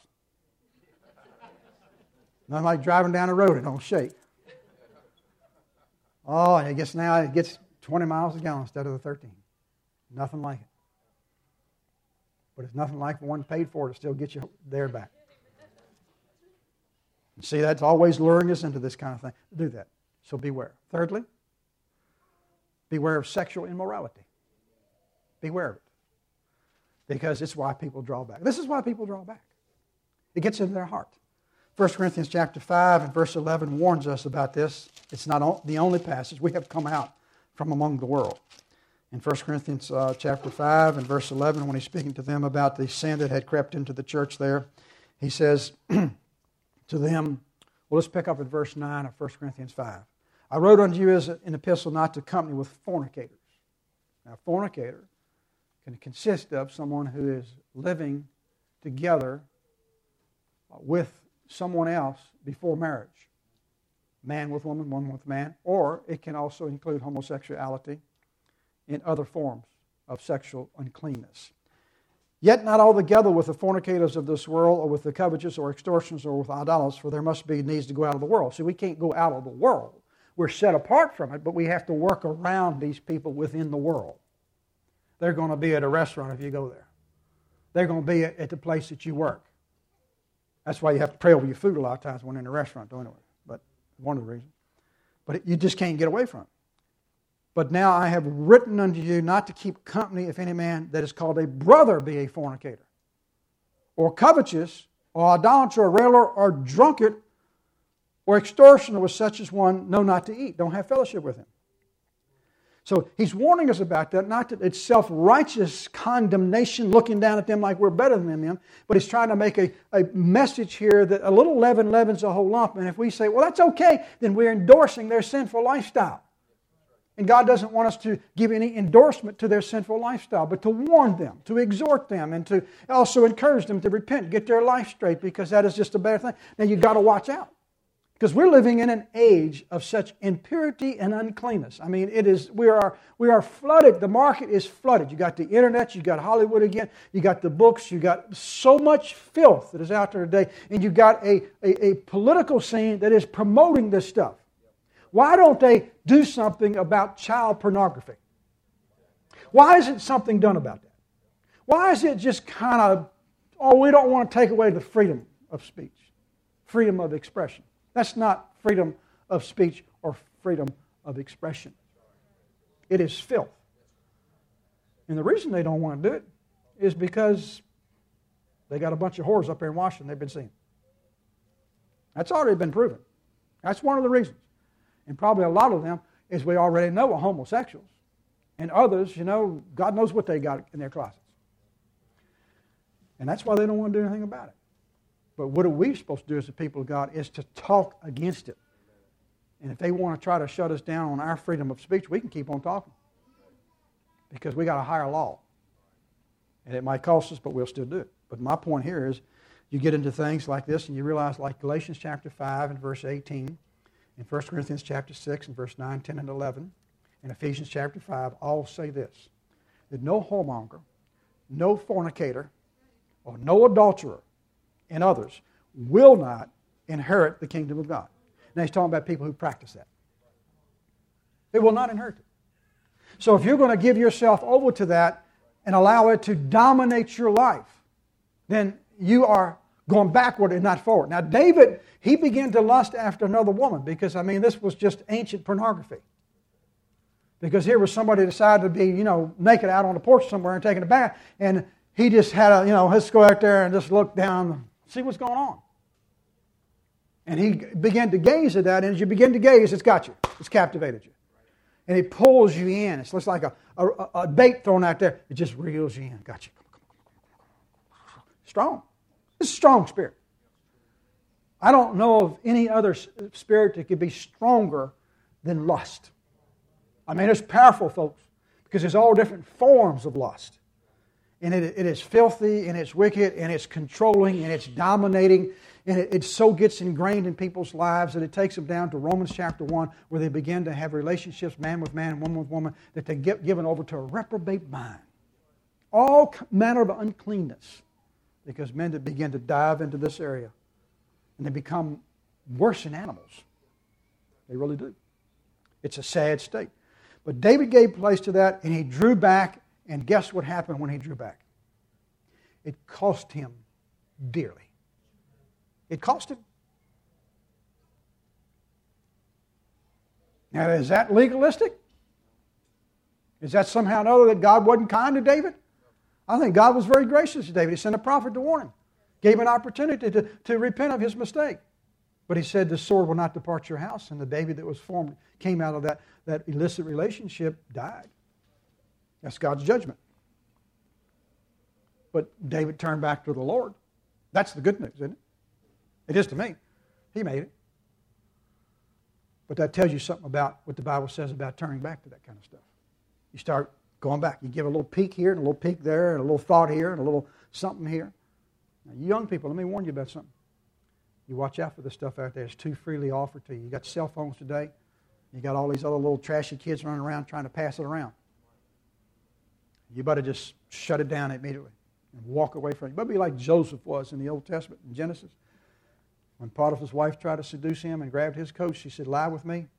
[SPEAKER 1] Nothing like driving down the road and it don't shake. Oh, and I guess now it gets twenty miles a gallon instead of the thirteen. Nothing like it. But it's nothing like the one paid for to still get you there back. And see, that's always luring us into this kind of thing. Do that. So beware. Thirdly, beware of sexual immorality. Beware of it. Because it's why people draw back. This is why people draw back. It gets into their heart. First Corinthians chapter five and verse eleven warns us about this. It's not the only passage. We have come out from among the world. In First Corinthians uh, chapter five and verse eleven, when he's speaking to them about the sin that had crept into the church there, he says to them, well, let's pick up at verse nine of First Corinthians five. I wrote unto you as an epistle not to company with fornicators. Now, fornicator can consist of someone who is living together with someone else before marriage. Man with woman, woman with man. Or it can also include homosexuality in other forms of sexual uncleanness. Yet not altogether with the fornicators of this world, or with the covetous, or extortioners, or with idolaters, for there must be needs to go out of the world. See, we can't go out of the world. We're set apart from it, but we have to work around these people within the world. They're going to be at a restaurant if you go there. They're going to be at the place that you work. That's why you have to pray over your food a lot of times when in a restaurant, don't you? But one of the reasons. But it, you just can't get away from it. But now I have written unto you not to keep company if any man that is called a brother be a fornicator, or covetous, or idolater, or railer, or drunkard, or extortioner with such as one, know not to eat. Don't have fellowship with him. So he's warning us about that, not that it's self-righteous condemnation, looking down at them like we're better than them, but he's trying to make a, a message here that a little leaven leavens a whole lump. And if we say, well, that's okay, then we're endorsing their sinful lifestyle. And God doesn't want us to give any endorsement to their sinful lifestyle, but to warn them, to exhort them, and to also encourage them to repent, get their life straight, because that is just a bad thing. Now, you've got to watch out. Because we're living in an age of such impurity and uncleanness. I mean, it is we are we are flooded. The market is flooded. You got the internet, you got Hollywood again, you got the books, you got so much filth that is out there today, and you've got a, a, a political scene that is promoting this stuff. Why don't they do something about child pornography? Why isn't something done about that? Why is it just kind of, oh, we don't want to take away the freedom of speech, freedom of expression? That's not freedom of speech or freedom of expression. It is filth. And the reason they don't want to do it is because they got a bunch of whores up there in Washington they've been seeing. That's already been proven. That's one of the reasons. And probably a lot of them is we already know are homosexuals. And others, you know, God knows what they got in their closets. And that's why they don't want to do anything about it. But what are we supposed to do as the people of God is to talk against it. And if they want to try to shut us down on our freedom of speech, we can keep on talking. Because we got a higher law. And it might cost us, but we'll still do it. But my point here is, you get into things like this and you realize, like Galatians chapter five and verse eighteen, and First Corinthians chapter six and verse nine, ten, and eleven, and Ephesians chapter five all say this, that no whoremonger, no fornicator, or no adulterer, and others will not inherit the kingdom of God. Now he's talking about people who practice that. They will not inherit it. So if you're going to give yourself over to that and allow it to dominate your life, then you are going backward and not forward. Now David, he began to lust after another woman because, I mean, this was just ancient pornography. Because here was somebody decided to be, you know, naked out on the porch somewhere and taking a bath, and he just had a, you know, let's go out there and just look down, see what's going on. And he began to gaze at that, and as you begin to gaze, it's got you. It's captivated you. And it pulls you in. It's just like a, a, a bait thrown out there. It just reels you in. Got you. Strong. It's a strong spirit. I don't know of any other spirit that could be stronger than lust. I mean, it's powerful, folks, because there's all different forms of lust. And it, it is filthy, and it's wicked, and it's controlling, and it's dominating, and it, it so gets ingrained in people's lives that it takes them down to Romans chapter one, where they begin to have relationships, man with man, woman with woman, that they get given over to a reprobate mind. All manner of uncleanness, because men that begin to dive into this area, and they become worse than animals. They really do. It's a sad state. But David gave place to that, and he drew back, and guess what happened when he drew back? It cost him dearly. It cost him. Now, is that legalistic? Is that somehow or another that God wasn't kind to David? I think God was very gracious to David. He sent a prophet to warn him. Gave him an opportunity to, to repent of his mistake. But he said, the sword will not depart your house. And the baby that was formed, came out of that, that illicit relationship, died. That's God's judgment. But David turned back to the Lord. That's the good news, isn't it? It is to me. He made it. But that tells you something about what the Bible says about turning back to that kind of stuff. You start going back. You give a little peek here and a little peek there and a little thought here and a little something here. Now, you young people, let me warn you about something. You watch out for this stuff out there. It's too freely offered to you. You got cell phones today. You got all these other little trashy kids running around trying to pass it around. You better just shut it down immediately and walk away from it. You better be like Joseph was in the Old Testament, in Genesis. When Potiphar's wife tried to seduce him and grabbed his coat, she said, lie with me. It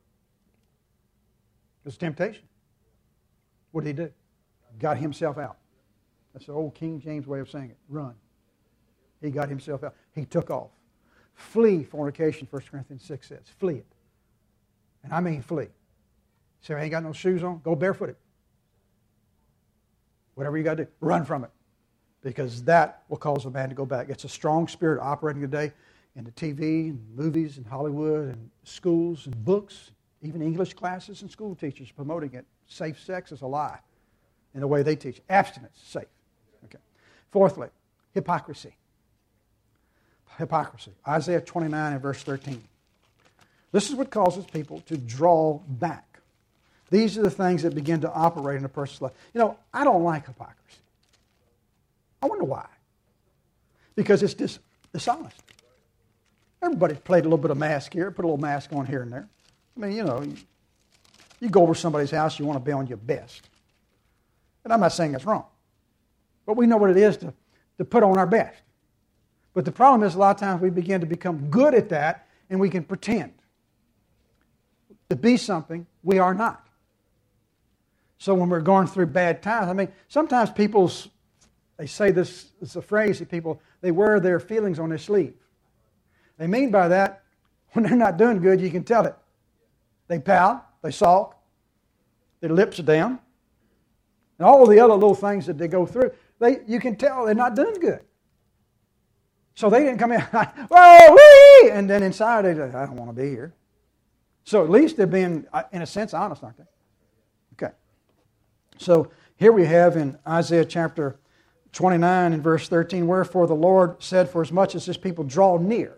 [SPEAKER 1] was temptation. What did he do? Got himself out. That's the old King James way of saying it. Run. He got himself out. He took off. Flee fornication, First Corinthians six says. Flee it. And I mean flee. Say, I ain't got no shoes on? Go barefooted. Whatever you got to do, run from it. Because that will cause a man to go back. It's a strong spirit operating today in the T V and movies and Hollywood and schools and books, even English classes and school teachers promoting it. Safe sex is a lie in the way they teach. Abstinence is safe. Okay. Fourthly, hypocrisy. Hypocrisy. Isaiah twenty-nine and verse thirteen. This is what causes people to draw back. These are the things that begin to operate in a person's life. You know, I don't like hypocrisy. I wonder why. Because it's dis- dishonest. Everybody's played a little bit of mask here, put a little mask on here and there. I mean, you know, you, you go over to somebody's house, you want to be on your best. And I'm not saying that's wrong. But we know what it is to, to put on our best. But the problem is a lot of times we begin to become good at that and we can pretend to be something we are not. So when we're going through bad times, I mean, sometimes people's, they say this, it's a phrase that people, they wear their feelings on their sleeve. They mean by that, when they're not doing good, you can tell it. They pout, they sulk, their lips are down, and all the other little things that they go through, they you can tell they're not doing good. So they didn't come in, whoa, wee! And then inside they say, I don't want to be here. So at least they're being, in a sense, honest, aren't they? Okay. So here we have in Isaiah chapter twenty-nine and verse thirteen, wherefore the Lord said, for as much as this people draw near,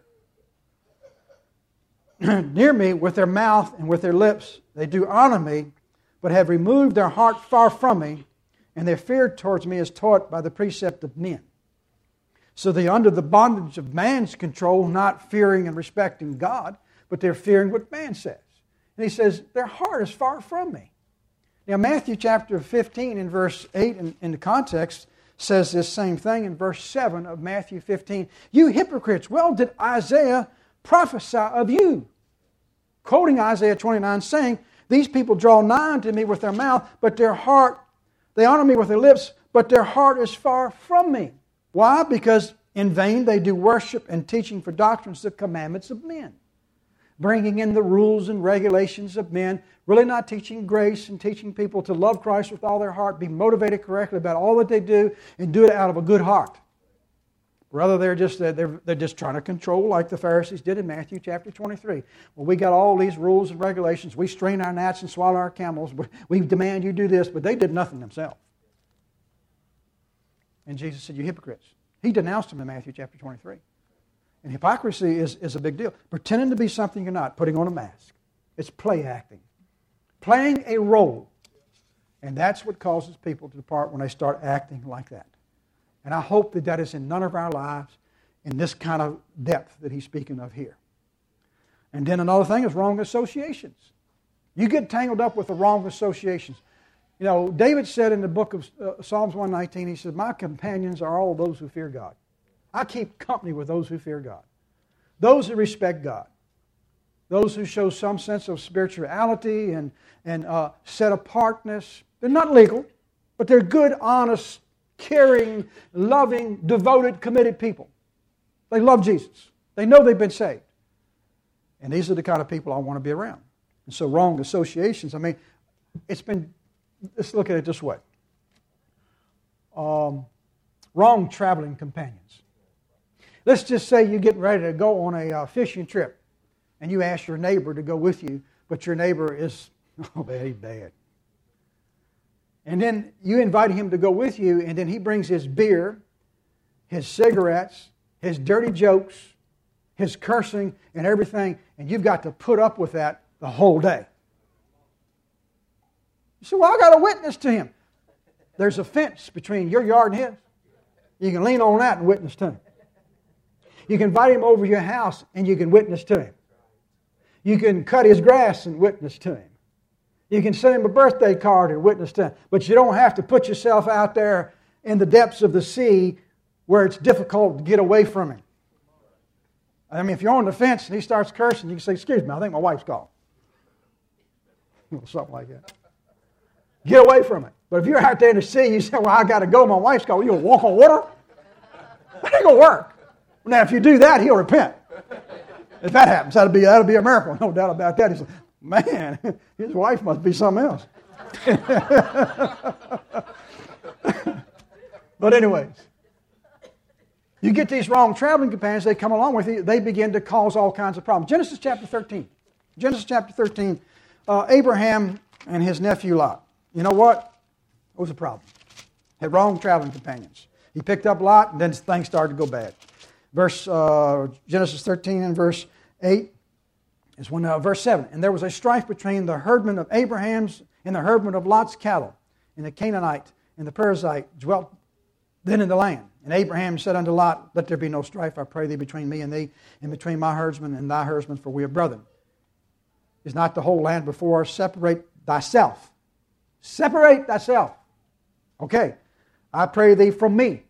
[SPEAKER 1] near me with their mouth and with their lips, they do honor me, but have removed their heart far from me, and their fear towards me is taught by the precept of men. So they're under the bondage of man's control, not fearing and respecting God, but they're fearing what man says. And he says, their heart is far from me. Now Matthew chapter fifteen in verse eight in, in the context says this same thing in verse seven of Matthew fifteen. You hypocrites, well did Isaiah prophesy of you. Quoting Isaiah twenty-nine saying, these people draw nigh unto me with their mouth, but their heart, they honor me with their lips, but their heart is far from me. Why? Because in vain they do worship and teaching for doctrines the commandments of men. Bringing in the rules and regulations of men, really not teaching grace and teaching people to love Christ with all their heart, be motivated correctly about all that they do, and do it out of a good heart. Rather, they're just they're, they're just trying to control like the Pharisees did in Matthew chapter twenty-three. Well, we got all these rules and regulations. We strain our gnats and swallow our camels. We demand you do this, but they did nothing themselves. And Jesus said, you hypocrites. He denounced them in Matthew chapter twenty-three. And hypocrisy is, is a big deal. Pretending to be something you're not, putting on a mask. It's play acting. Playing a role. And that's what causes people to depart when they start acting like that. And I hope that that is in none of our lives in this kind of depth that he's speaking of here. And then another thing is wrong associations. You get tangled up with the wrong associations. You know, David said in the book of uh, Psalms one nineteen, he said, my companions are all those who fear God. I keep company with those who fear God. Those who respect God. Those who show some sense of spirituality and, and uh, set-apartness. They're not legal, but they're good, honest, caring, loving, devoted, committed people. They love Jesus. They know they've been saved. And these are the kind of people I want to be around. And so wrong associations, I mean, it's been, let's look at it this way. Um, wrong traveling companions. Let's just say you're getting ready to go on a uh, fishing trip and you ask your neighbor to go with you, but your neighbor is, oh, man, he's bad. And then you invite him to go with you, and then he brings his beer, his cigarettes, his dirty jokes, his cursing, and everything, and you've got to put up with that the whole day. You say, well, I got a witness to him. There's a fence between your yard and his. You can lean on that and witness to him. You can invite him over to your house, and you can witness to him. You can cut his grass and witness to him. You can send him a birthday card and witness to him. But you don't have to put yourself out there in the depths of the sea where it's difficult to get away from him. I mean, if you're on the fence and he starts cursing, you can say, excuse me, I think my wife's called. Something like that. Get away from it. But if you're out there in the sea, you say, well, I got to go, my wife's called. You going to walk on water? That ain't going to work. Now, if you do that, he'll repent. If that happens, that'll be, that'll be a miracle. No doubt about that. He said, man, his wife must be something else. But anyways, you get these wrong traveling companions, they come along with you, they begin to cause all kinds of problems. Genesis chapter thirteen. Genesis chapter thirteen, uh, Abraham and his nephew Lot. You know what? It was a problem. Had wrong traveling companions. He picked up Lot, and then things started to go bad. Verse uh, Genesis thirteen and verse eight. Is when uh, verse seven, and there was a strife between the herdmen of Abraham's and the herdmen of Lot's cattle, and the Canaanite and the Perizzite dwelt then in the land. And Abraham said unto Lot, let there be no strife, I pray thee, between me and thee, and between my herdsmen and thy herdsmen, for we are brethren. Is not the whole land before us? Separate thyself. Separate thyself. Okay, I pray thee from me.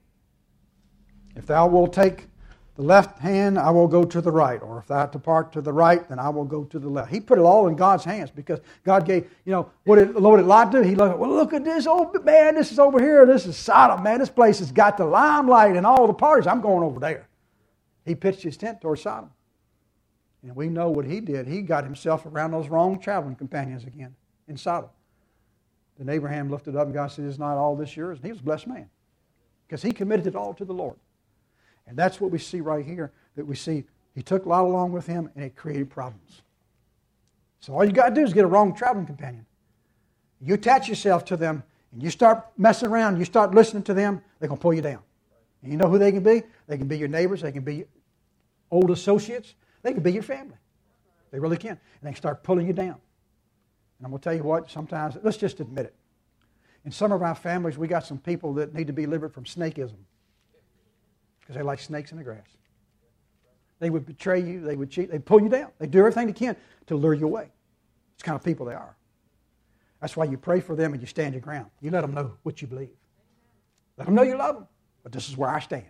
[SPEAKER 1] If thou wilt take the left hand, I will go to the right. Or if thou depart to the right, then I will go to the left. He put it all in God's hands because God gave, you know, what did, what did Lot do? He looked, well, look at this, oh man, this is over here. This is Sodom, man. This place has got the limelight and all the parties. I'm going over there. He pitched his tent towards Sodom. And we know what he did. He got himself around those wrong traveling companions again in Sodom. Then Abraham lifted up and God said, is not all this yours? And he was a blessed man because he committed it all to the Lord. And that's what we see right here, that we see he took Lot along with him and it created problems. So all you got to do is get a wrong traveling companion. You attach yourself to them and you start messing around, you start listening to them, they're going to pull you down. And you know who they can be? They can be your neighbors, they can be old associates, they can be your family. They really can. And they can start pulling you down. And I'm going to tell you what, sometimes, let's just admit it. In some of our families, we got some people that need to be delivered from snakeism. Because they're like snakes in the grass. They would betray you, they would cheat, they'd pull you down. They do everything they can to lure you away. It's the kind of people they are. That's why you pray for them and you stand your ground. You let them know what you believe. Let them know you love them. But this is where I stand.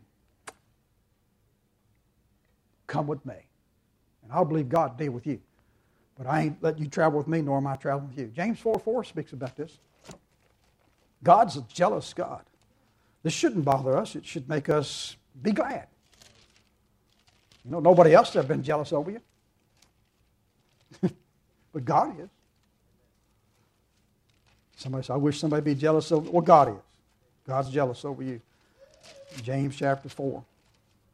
[SPEAKER 1] Come with me. And I'll believe God to deal with you. But I ain't letting you travel with me, nor am I traveling with you. James four four speaks about this. God's a jealous God. This shouldn't bother us. It should make us be glad. You know, nobody else has been jealous over you. But God is. Somebody said, I wish somebody would be jealous of me. Well, God is. God's jealous over you. James chapter four.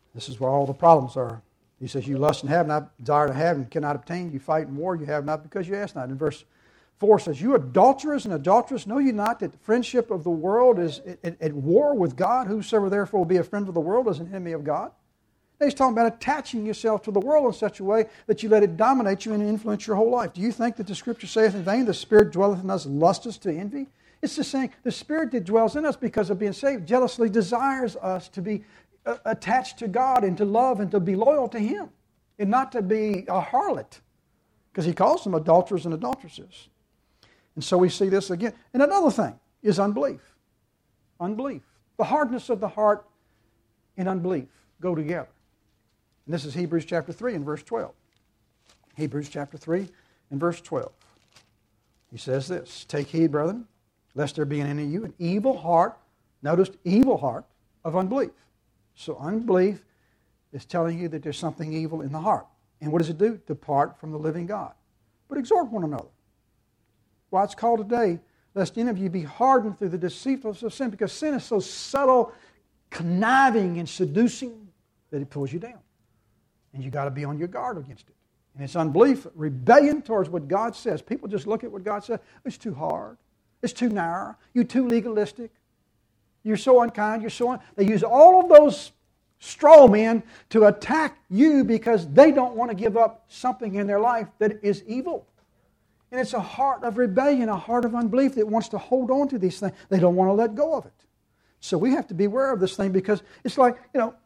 [SPEAKER 1] This is where all the problems are. He says, you lust and have not, desire to have and cannot obtain. You fight in war, you have not because you ask not. In verse four says, you adulterers and adulteress, know ye not that the friendship of the world is at, at war with God? Whosoever therefore will be a friend of the world is an enemy of God. Now he's talking about attaching yourself to the world in such a way that you let it dominate you and influence your whole life. Do you think that the Scripture saith in vain, the Spirit dwelleth in us lusteth to envy? It's just saying the Spirit that dwells in us because of being saved jealously desires us to be uh, attached to God and to love and to be loyal to Him and not to be a harlot, because He calls them adulterers and adulteresses. And so we see this again. And another thing is unbelief. Unbelief. The hardness of the heart and unbelief go together. And this is Hebrews chapter three and verse twelve. Hebrews chapter three and verse twelve. He says this, take heed, brethren, lest there be in any of you an evil heart, notice evil heart of unbelief. So unbelief is telling you that there's something evil in the heart. And what does it do? Depart from the living God. But exhort one another. Why it's called today, lest any of you be hardened through the deceitfulness of sin, because sin is so subtle, conniving, and seducing that it pulls you down. And you've got to be on your guard against it. And it's unbelief, rebellion towards what God says. People just look at what God says. It's too hard. It's too narrow. You're too legalistic. You're so unkind. You're so un- They use all of those straw men to attack you because they don't want to give up something in their life that is evil. And it's a heart of rebellion, a heart of unbelief that wants to hold on to these things. They don't want to let go of it. So we have to be aware of this thing because it's like, you know,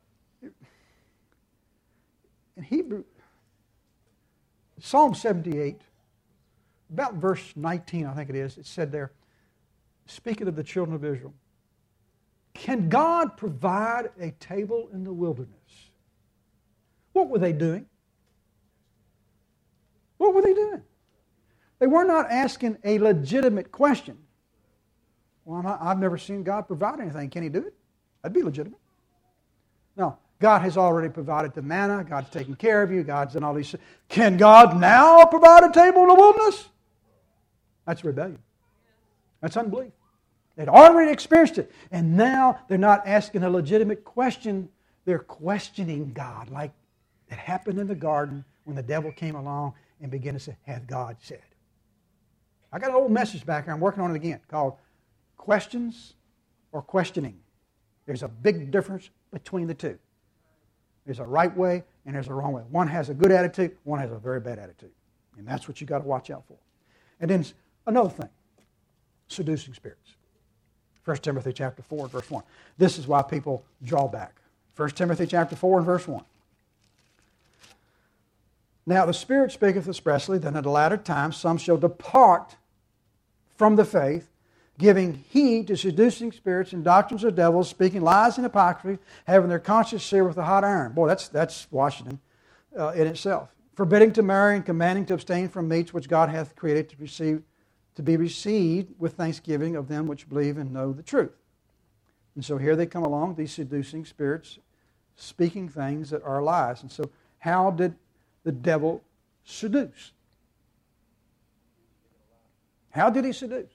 [SPEAKER 1] in Hebrew, Psalm seventy-eight, about verse nineteen, I think it is, it said there, speaking of the children of Israel, can God provide a table in the wilderness? What were they doing? What were they doing? They were not asking a legitimate question. Well, I'm not, I've never seen God provide anything. Can He do it? That'd be legitimate. No, God has already provided the manna. God's taken care of you. God's done all these things. Can God now provide a table in the wilderness? That's rebellion. That's unbelief. They'd already experienced it. And now they're not asking a legitimate question. They're questioning God, like it happened in the garden when the devil came along and began to say, hath God said? I got an old message back here. I'm working on it again called Questions or Questioning. There's a big difference between the two. There's a right way and there's a wrong way. One has a good attitude, one has a very bad attitude. And that's what you got to watch out for. And then another thing, seducing spirits. First Timothy chapter four, verse one. This is why people draw back. First Timothy chapter four and verse one. Now the Spirit speaketh expressly that in the latter times some shall depart from the faith, giving heed to seducing spirits and doctrines of devils, speaking lies and hypocrisy, having their conscience seared with a hot iron. Boy, that's that's Washington uh, in itself. Forbidding to marry and commanding to abstain from meats which God hath created to receive, to be received with thanksgiving of them which believe and know the truth. And so here they come along, these seducing spirits, speaking things that are lies. And so how did the devil seduce? How did he seduce?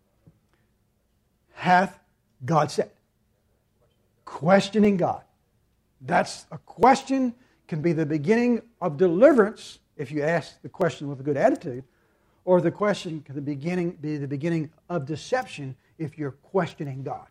[SPEAKER 1] Hath God said? Questioning God. That's a question, can be the beginning of deliverance if you ask the question with a good attitude, or the question can the beginning, be the beginning of deception if you're questioning God.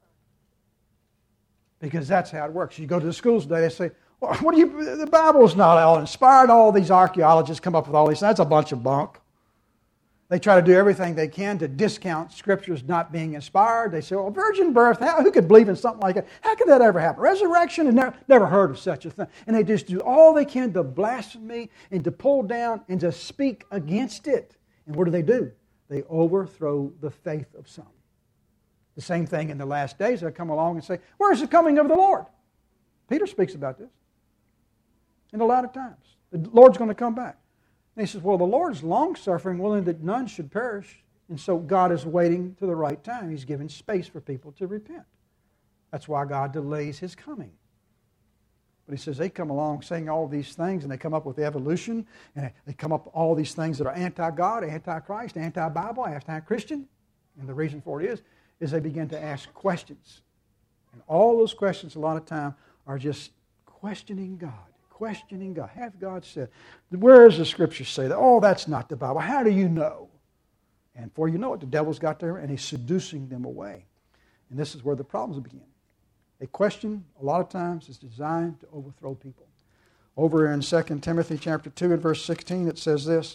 [SPEAKER 1] Because that's how it works. You go to the schools today, they say, well, what do you, the Bible's not all inspired. All these archaeologists come up with all these things. That's a bunch of bunk. They try to do everything they can to discount Scriptures not being inspired. They say, well, virgin birth, how, who could believe in something like that? How could that ever happen? Resurrection, and never, never heard of such a thing. And they just do all they can to blaspheme and to pull down and to speak against it. And what do they do? They overthrow the faith of some. The same thing in the last days. They'll come along and say, where's the coming of the Lord? Peter speaks about this in the latter times. The Lord's going to come back. And he says, well, the Lord's long-suffering, willing that none should perish. And so God is waiting to the right time. He's giving space for people to repent. That's why God delays His coming. But he says they come along saying all these things, and they come up with evolution, and they come up with all these things that are anti-God, anti-Christ, anti-Bible, anti-Christian. And the reason for it is, is they begin to ask questions. And all those questions a lot of time are just questioning God. Questioning God. Have God said? Where does the Scripture say that? Oh, that's not the Bible. How do you know? And before you know it, the devil's got there and he's seducing them away. And this is where the problems begin. A question, a lot of times, is designed to overthrow people. Over in Second Timothy chapter two and verse sixteen, it says this.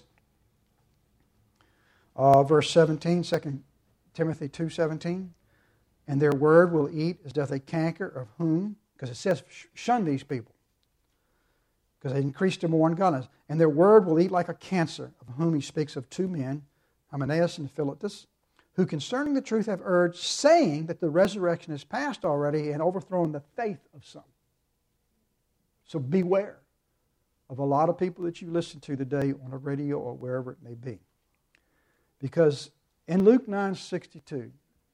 [SPEAKER 1] Uh, verse seventeen, Second Timothy two seventeen. And their word will eat as doth a canker, of whom, because it says shun these people, because they increase to more ungodliness. And their word will eat like a cancer, of whom he speaks of two men, Hymenaeus and Philetus, who concerning the truth have urged, saying that the resurrection is past already and overthrown the faith of some. So beware of a lot of people that you listen to today on the radio or wherever it may be. Because in Luke nine sixty-two,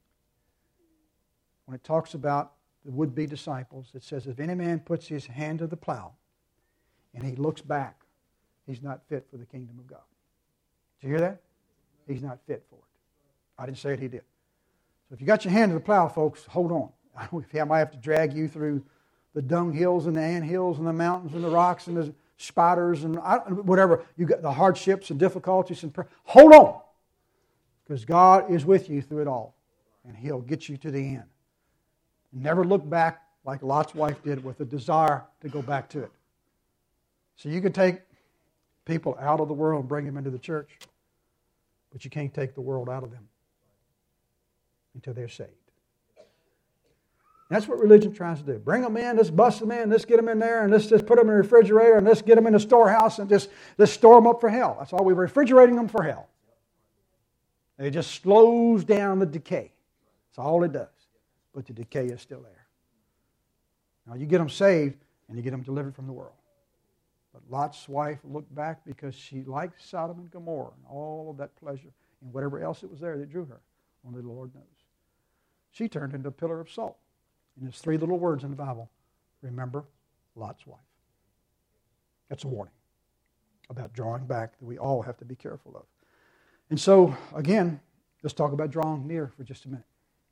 [SPEAKER 1] when it talks about the would-be disciples, it says, if any man puts his hand to the plow and he looks back, he's not fit for the kingdom of God. Did you hear that? He's not fit for it. I didn't say it, he did. So if you got your hand to the plow, folks, hold on. I might have to drag you through the dung hills and the ant hills and the mountains and the rocks and the spiders and whatever. You got the hardships and difficulties. And prayer. Hold on. Because God is with you through it all. And He'll get you to the end. Never look back like Lot's wife did with a desire to go back to it. So you can take people out of the world and bring them into the church. But you can't take the world out of them until they're saved. That's what religion tries to do. Bring them in, let's bust them in, let's get them in there, and let's just put them in the refrigerator, and let's get them in the storehouse, and just let's store them up for hell. That's all. We're refrigerating them for hell. And it just slows down the decay. That's all it does. But the decay is still there. Now you get them saved, and you get them delivered from the world. But Lot's wife looked back because she liked Sodom and Gomorrah and all of that pleasure and whatever else it was there that drew her. Only the Lord knows. She turned into a pillar of salt. And there's three little words in the Bible. Remember Lot's wife. That's a warning about drawing back that we all have to be careful of. And so, again, let's talk about drawing near for just a minute.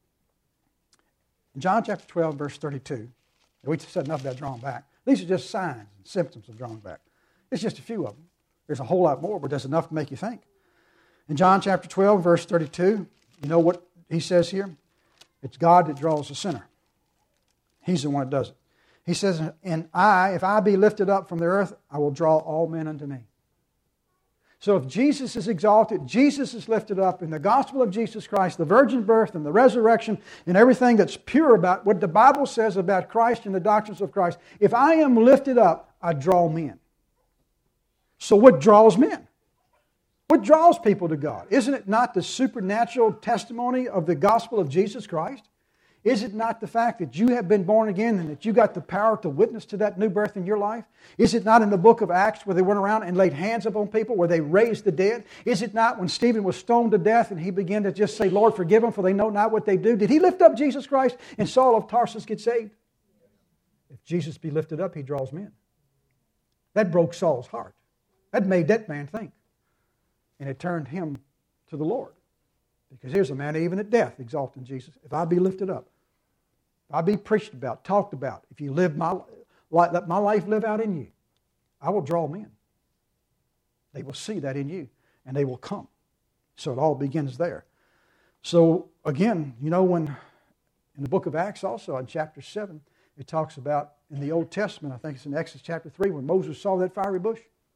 [SPEAKER 1] In John chapter twelve, verse thirty-two, we said enough about drawing back. These are just signs and symptoms of drawing back. It's just a few of them. There's a whole lot more, but there's enough to make you think. In John chapter twelve, verse thirty-two, you know what he says here? It's God that draws the sinner. He's the one that does it. He says, and I, if I be lifted up from the earth, I will draw all men unto me. So if Jesus is exalted, Jesus is lifted up in the gospel of Jesus Christ, the virgin birth and the resurrection and everything that's pure about what the Bible says about Christ and the doctrines of Christ. If I am lifted up, I draw men. So what draws men? What draws people to God? Isn't it not the supernatural testimony of the gospel of Jesus Christ? Is it not the fact that you have been born again and that you got the power to witness to that new birth in your life? Is it not in the book of Acts where they went around and laid hands upon people, where they raised the dead? Is it not when Stephen was stoned to death and he began to just say, Lord, forgive them, for they know not what they do? Did he lift up Jesus Christ and Saul of Tarsus get saved? If Jesus be lifted up, He draws men. That broke Saul's heart. That made that man think. And it turned him to the Lord. Because here's a man, even at death, exalting Jesus. If I be lifted up, if I be preached about, talked about, if you live my life, let my life live out in you, I will draw men. They will see that in you, and they will come. So it all begins there. So again, you know, when in the book of Acts also, in chapter seven, it talks about, in the Old Testament, I think it's in Exodus chapter three, when Moses saw that fiery bush.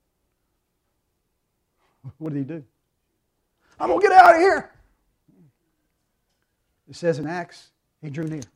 [SPEAKER 1] What did he do? I'm going to get out of here. It says in Acts, he drew near.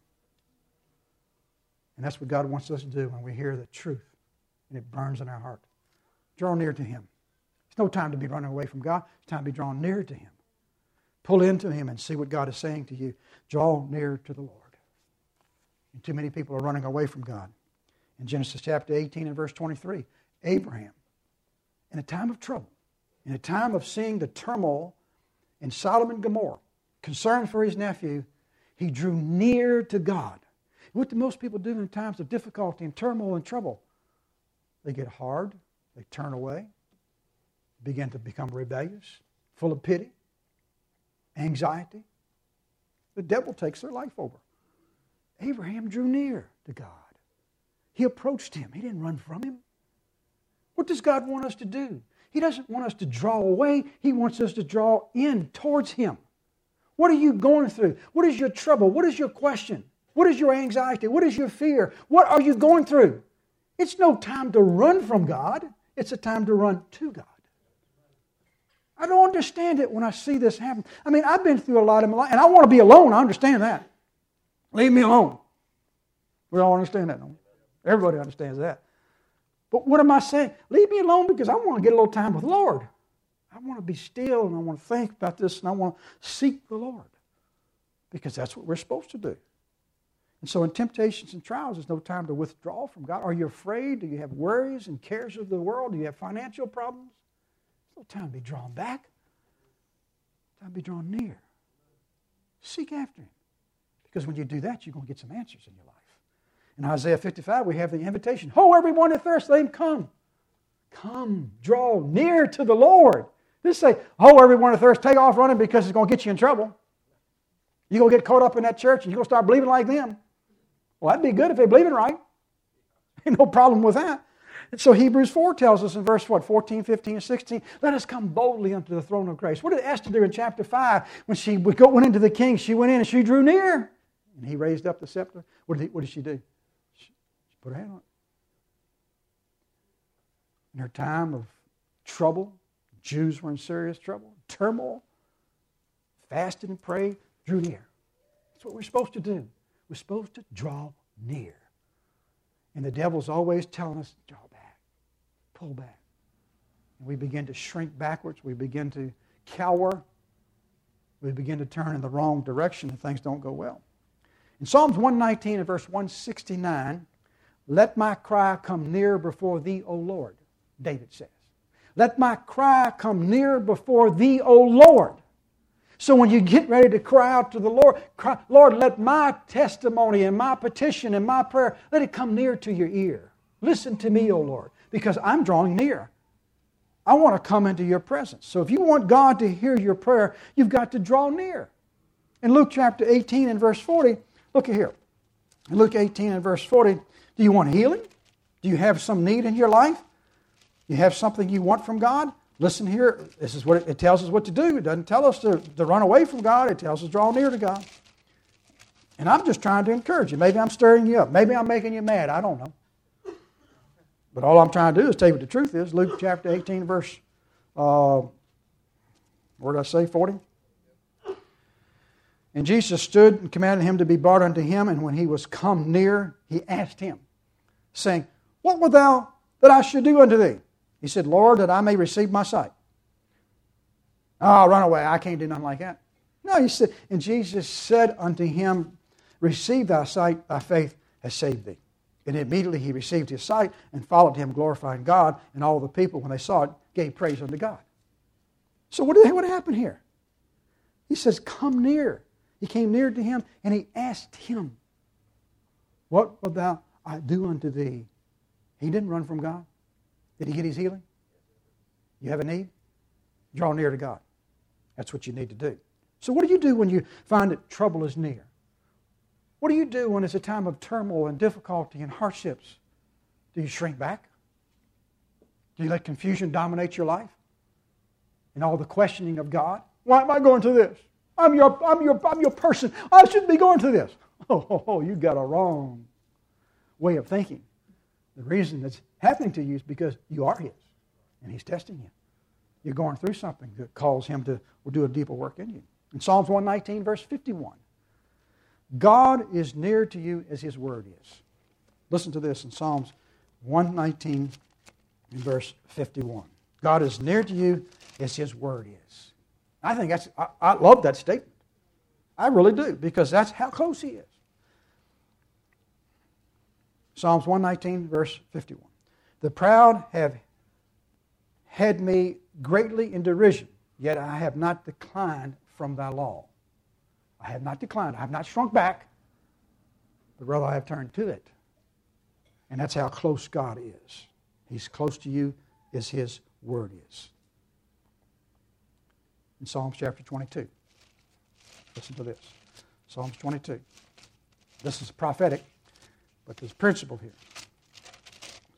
[SPEAKER 1] And that's what God wants us to do when we hear the truth and it burns in our heart. Draw near to Him. It's no time to be running away from God. It's time to be drawn near to Him. Pull into Him and see what God is saying to you. Draw near to the Lord. And too many people are running away from God. In Genesis chapter eighteen and verse twenty-three, Abraham, in a time of trouble, in a time of seeing the turmoil in Sodom and Gomorrah, concerned for his nephew, he drew near to God. What do most people do in times of difficulty and turmoil and trouble? They get hard, they turn away, begin to become rebellious, full of pity, anxiety. The devil takes their life over. Abraham drew near to God. He approached him. He didn't run from him. What does God want us to do? He doesn't want us to draw away. He wants us to draw in towards Him. What are you going through? What is your trouble? What is your question? What is your anxiety? What is your fear? What are you going through? It's no time to run from God. It's a time to run to God. I don't understand it when I see this happen. I mean, I've been through a lot in my life, and I want to be alone. I understand that. Leave me alone. We all understand that, don't we? Everybody understands that. But what am I saying? Leave me alone because I want to get a little time with the Lord. I want to be still, and I want to think about this, and I want to seek the Lord. Because that's what we're supposed to do. And so in temptations and trials, there's no time to withdraw from God. Are you afraid? Do you have worries and cares of the world? Do you have financial problems? There's no time to be drawn back. Time to be drawn near. Seek after Him. Because when you do that, you're going to get some answers in your life. In Isaiah fifty-five, we have the invitation. Ho, everyone that thirsts, let him come. Come, draw near to the Lord. This say, ho, everyone that thirsts, take off running because it's going to get you in trouble. You're going to get caught up in that church and you're going to start believing like them. Well, that'd be good if they believe it right. Ain't no problem with that. And so Hebrews four tells us in verse what, fourteen, fifteen, and sixteen, let us come boldly unto the throne of grace. What did Esther do in chapter five? When she went into the king, she went in and she drew near. And he raised up the scepter. What did, he, what did she do? She, she put her hand on it. In her time of trouble, Jews were in serious trouble, turmoil, fasted and prayed, drew near. That's what we're supposed to do. We're supposed to draw near. And the devil's always telling us, draw back, pull back. And we begin to shrink backwards. We begin to cower. We begin to turn in the wrong direction and things don't go well. In Psalms one nineteen and verse one sixty-nine, let my cry come near before thee, O Lord, David says. Let my cry come near before thee, O Lord. So when you get ready to cry out to the Lord, cry, Lord, let my testimony and my petition and my prayer, let it come near to your ear. Listen to me, O Lord, because I'm drawing near. I want to come into your presence. So if you want God to hear your prayer, you've got to draw near. In Luke chapter eighteen and verse forty, look here. In Luke eighteen and verse forty, do you want healing? Do you have some need in your life? You have something you want from God? Listen here, this is what it, it tells us what to do. It doesn't tell us to, to run away from God. It tells us to draw near to God. And I'm just trying to encourage you. Maybe I'm stirring you up. Maybe I'm making you mad. I don't know. But all I'm trying to do is tell you what the truth is. Luke chapter eighteen, verse, uh, where did I say, forty? And Jesus stood and commanded him to be brought unto him. And when he was come near, he asked him, saying, what wilt thou that I should do unto thee? He said, Lord, that I may receive my sight. Oh, run away. I can't do nothing like that. No, he said, and Jesus said unto him, receive thy sight, thy faith has saved thee. And immediately he received his sight and followed him, glorifying God. And all the people, when they saw it, gave praise unto God. So what, did, what happened here? He says, come near. He came near to him and he asked him, what wilt thou I do unto thee? He didn't run from God. Did he get his healing? You have a need? Draw near to God. That's what you need to do. So what do you do when you find that trouble is near? What do you do when it's a time of turmoil and difficulty and hardships? Do you shrink back? Do you let confusion dominate your life? And all the questioning of God? Why am I going through this? I'm your, I'm your, I'm your person. I shouldn't be going through this. Oh, oh, oh, you've got a wrong way of thinking. The reason that's happening to you is because you are His, and He's testing you. You're going through something that calls Him to do a deeper work in you. In Psalms one nineteen, verse fifty-one, God is near to you as His Word is. Listen to this in Psalms one nineteen, and verse fifty-one. God is near to you as His Word is. I think that's, I, I love that statement. I really do, because that's how close He is. Psalms one nineteen, verse fifty-one. The proud have had me greatly in derision, yet I have not declined from thy law. I have not declined. I have not shrunk back, but rather I have turned to it. And that's how close God is. He's close to you as His Word is. In Psalms chapter twenty-two. Listen to this. Psalms twenty-two. This is prophetic, but there's principle here.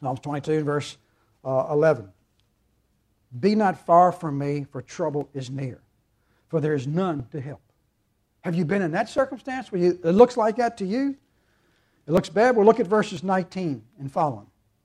[SPEAKER 1] Psalms twenty-two and verse uh, eleven. Be not far from me, for trouble is near, for there is none to help. Have you been in that circumstance where you, it looks like that to you? It looks bad? Well, look at verses nineteen and following.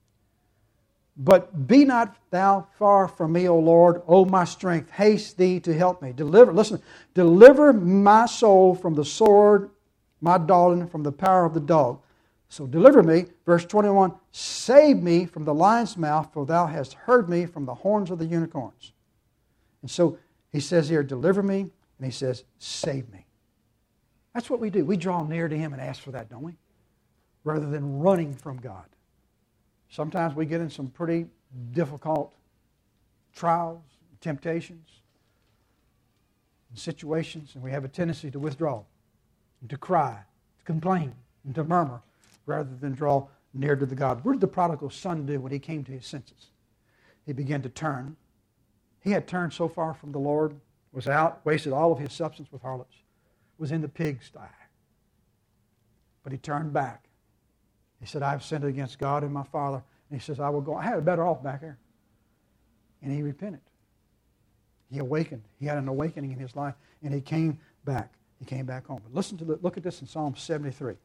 [SPEAKER 1] But be not thou far from me, O Lord, O my strength. Haste thee to help me. Deliver, listen, deliver my soul from the sword, my darling from the power of the dog. So deliver me, verse twenty-one, save me from the lion's mouth, for thou hast heard me from the horns of the unicorns. And so he says here, deliver me, and he says, save me. That's what we do. We draw near to Him and ask for that, don't we? Rather than running from God. Sometimes we get in some pretty difficult trials, temptations, and situations, and we have a tendency to withdraw, and to cry, to complain, and to murmur, rather than draw near to the God. What did the prodigal son do when he came to his senses? He began to turn. He had turned so far from the Lord, was out, wasted all of his substance with harlots, was in the pigsty. But he turned back. He said, I have sinned against God and my Father. And he says, I will go. I had it better off back there. And he repented. He awakened. He had an awakening in his life. And he came back. He came back home. But listen to the, look at this in Psalm seventy-three.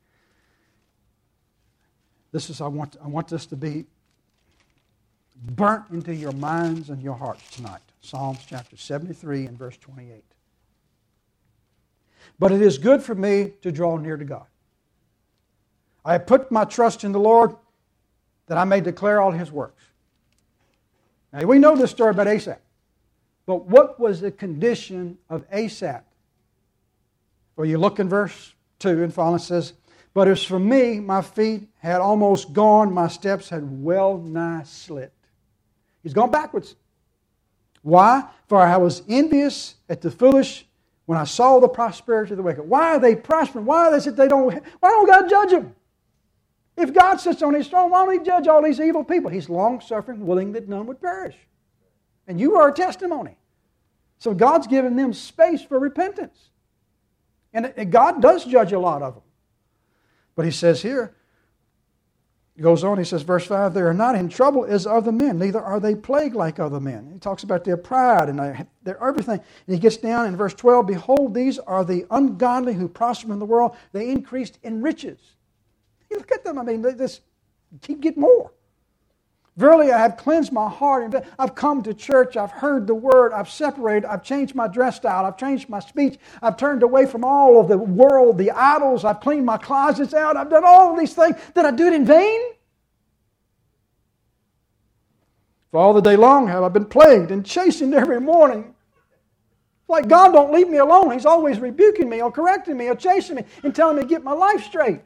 [SPEAKER 1] This is, I want, I want this to be burnt into your minds and your hearts tonight. Psalms chapter seventy-three and verse twenty-eight. But it is good for me to draw near to God. I have put my trust in the Lord that I may declare all His works. Now, we know this story about Asaph. But what was the condition of Asaph? Well, you look in verse two and following, it says, but as for me, my feet had almost gone, my steps had well nigh slipped. He's gone backwards. Why? For I was envious at the foolish when I saw the prosperity of the wicked. Why are they prospering? Why are they that they don't? Why don't God judge them? If God sits on His throne, why don't He judge all these evil people? He's long-suffering, willing that none would perish. And you are a testimony. So God's given them space for repentance. And God does judge a lot of them. But He says here, He goes on, He says, verse five, they are not in trouble as other men, neither are they plagued like other men. He talks about their pride and their everything. And He gets down in verse twelve, behold, these are the ungodly who prosper in the world. They increased in riches. You look at them, I mean, they just keep getting more. Verily, I have cleansed my heart. I've come to church. I've heard the word. I've separated. I've changed my dress style. I've changed my speech. I've turned away from all of the world, the idols. I've cleaned my closets out. I've done all of these things. Did I do it in vain? For all the day long have I been plagued and chastened every morning. Like God don't leave me alone. He's always rebuking me or correcting me or chasing me and telling me to get my life straight.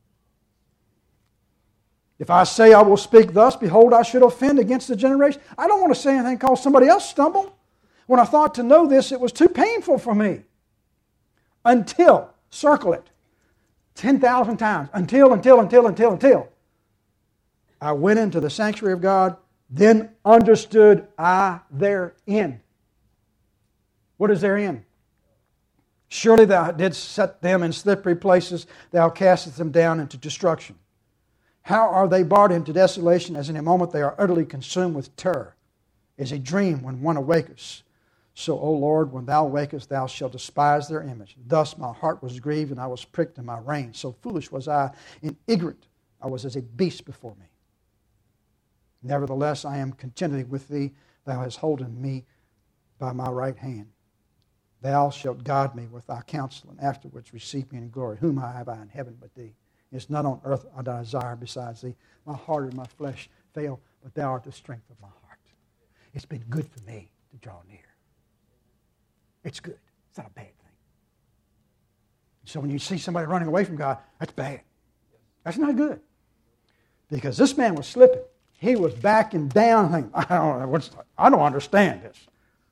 [SPEAKER 1] If I say I will speak thus, behold, I should offend against the generation. I don't want to say anything cause somebody else stumble. When I thought to know this, it was too painful for me. Until, circle it, ten thousand times. Until, until, until, until, until. I went into the sanctuary of God, then understood I therein. What is therein? Surely thou didst set them in slippery places, thou castest them down into destruction. How are they brought into desolation, as in a moment they are utterly consumed with terror, as a dream when one awakens. So, O Lord, when thou awakest, thou shalt despise their image. Thus my heart was grieved, and I was pricked in my reins. So foolish was I, and ignorant I was as a beast before me. Nevertheless, I am contented with thee. Thou hast holden me by my right hand. Thou shalt guide me with thy counsel, and afterwards receive me in glory. Whom have I in heaven but thee? It's not on earth I desire besides thee. My heart and my flesh fail, but thou art the strength of my heart. It's been good for me to draw near. It's good. It's not a bad thing. So when you see somebody running away from God, that's bad. That's not good. Because this man was slipping. He was backing down. Thinking, I don't know what's, I don't understand this.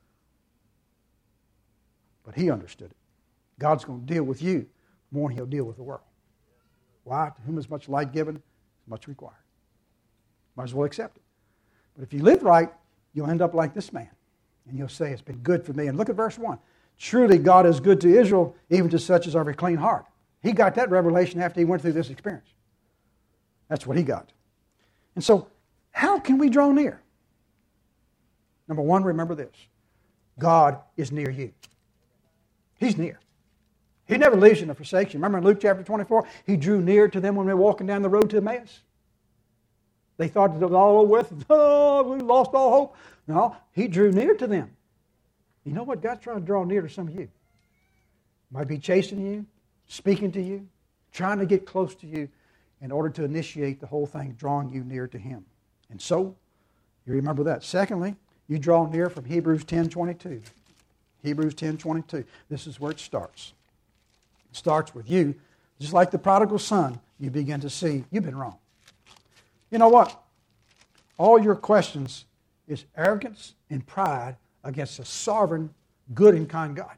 [SPEAKER 1] But he understood it. God's going to deal with you more than He'll deal with the world. Why? To whom is much light given, much required. Might as well accept it. But if you live right, you'll end up like this man. And you'll say, it's been good for me. And look at verse one. Truly God is good to Israel, even to such as are of a clean heart. He got that revelation after he went through this experience. That's what he got. And so, how can we draw near? Number one, remember this. God is near you. He's near. He never leaves you nor forsakes you. Remember in Luke chapter twenty-four, He drew near to them when they were walking down the road to Emmaus. They thought it was all over with. Oh, we lost all hope. No, He drew near to them. You know what? God's trying to draw near to some of you. Might be chasing you, speaking to you, trying to get close to you in order to initiate the whole thing, drawing you near to Him. And so, you remember that. Secondly, you draw near from Hebrews ten twenty-two. Hebrews ten twenty-two. This is where it starts. It starts with you. Just like the prodigal son, you begin to see you've been wrong. You know what? All your questions is arrogance and pride against a sovereign, good and kind God.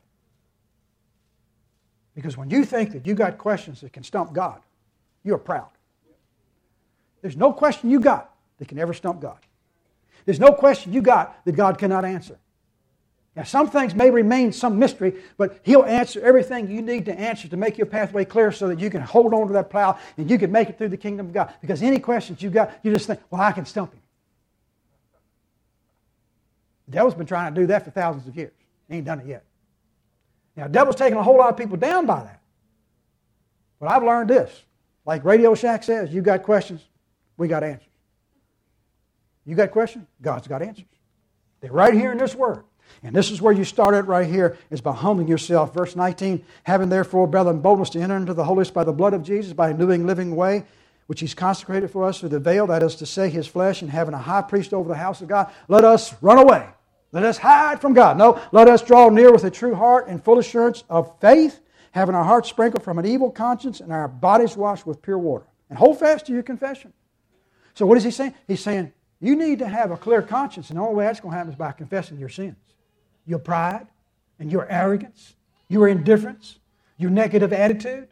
[SPEAKER 1] Because when you think that you got questions that can stump God, you're proud. There's no question you got that can ever stump God. There's no question you got that God cannot answer. Now, some things may remain some mystery, but He'll answer everything you need to answer to make your pathway clear so that you can hold on to that plow and you can make it through the kingdom of God. Because any questions you got, you just think, well, I can stump Him. The devil's been trying to do that for thousands of years. He ain't done it yet. Now, the devil's taking a whole lot of people down by that. But I've learned this. Like Radio Shack says, you got questions, we got answers. You got questions? God's got answers. They're right here in this Word. And this is where you start at right here, is by humbling yourself. Verse nineteen, having therefore, brethren, boldness to enter into the holiest by the blood of Jesus, by a new and living way, which He's consecrated for us through the veil, that is to say, His flesh, and having a high priest over the house of God, let us run away. Let us hide from God. No, let us draw near with a true heart and full assurance of faith, having our hearts sprinkled from an evil conscience and our bodies washed with pure water. And hold fast to your confession. So what is He saying? He's saying, you need to have a clear conscience, and the only way that's going to happen is by confessing your sins. Your pride and your arrogance, your indifference, your negative attitude.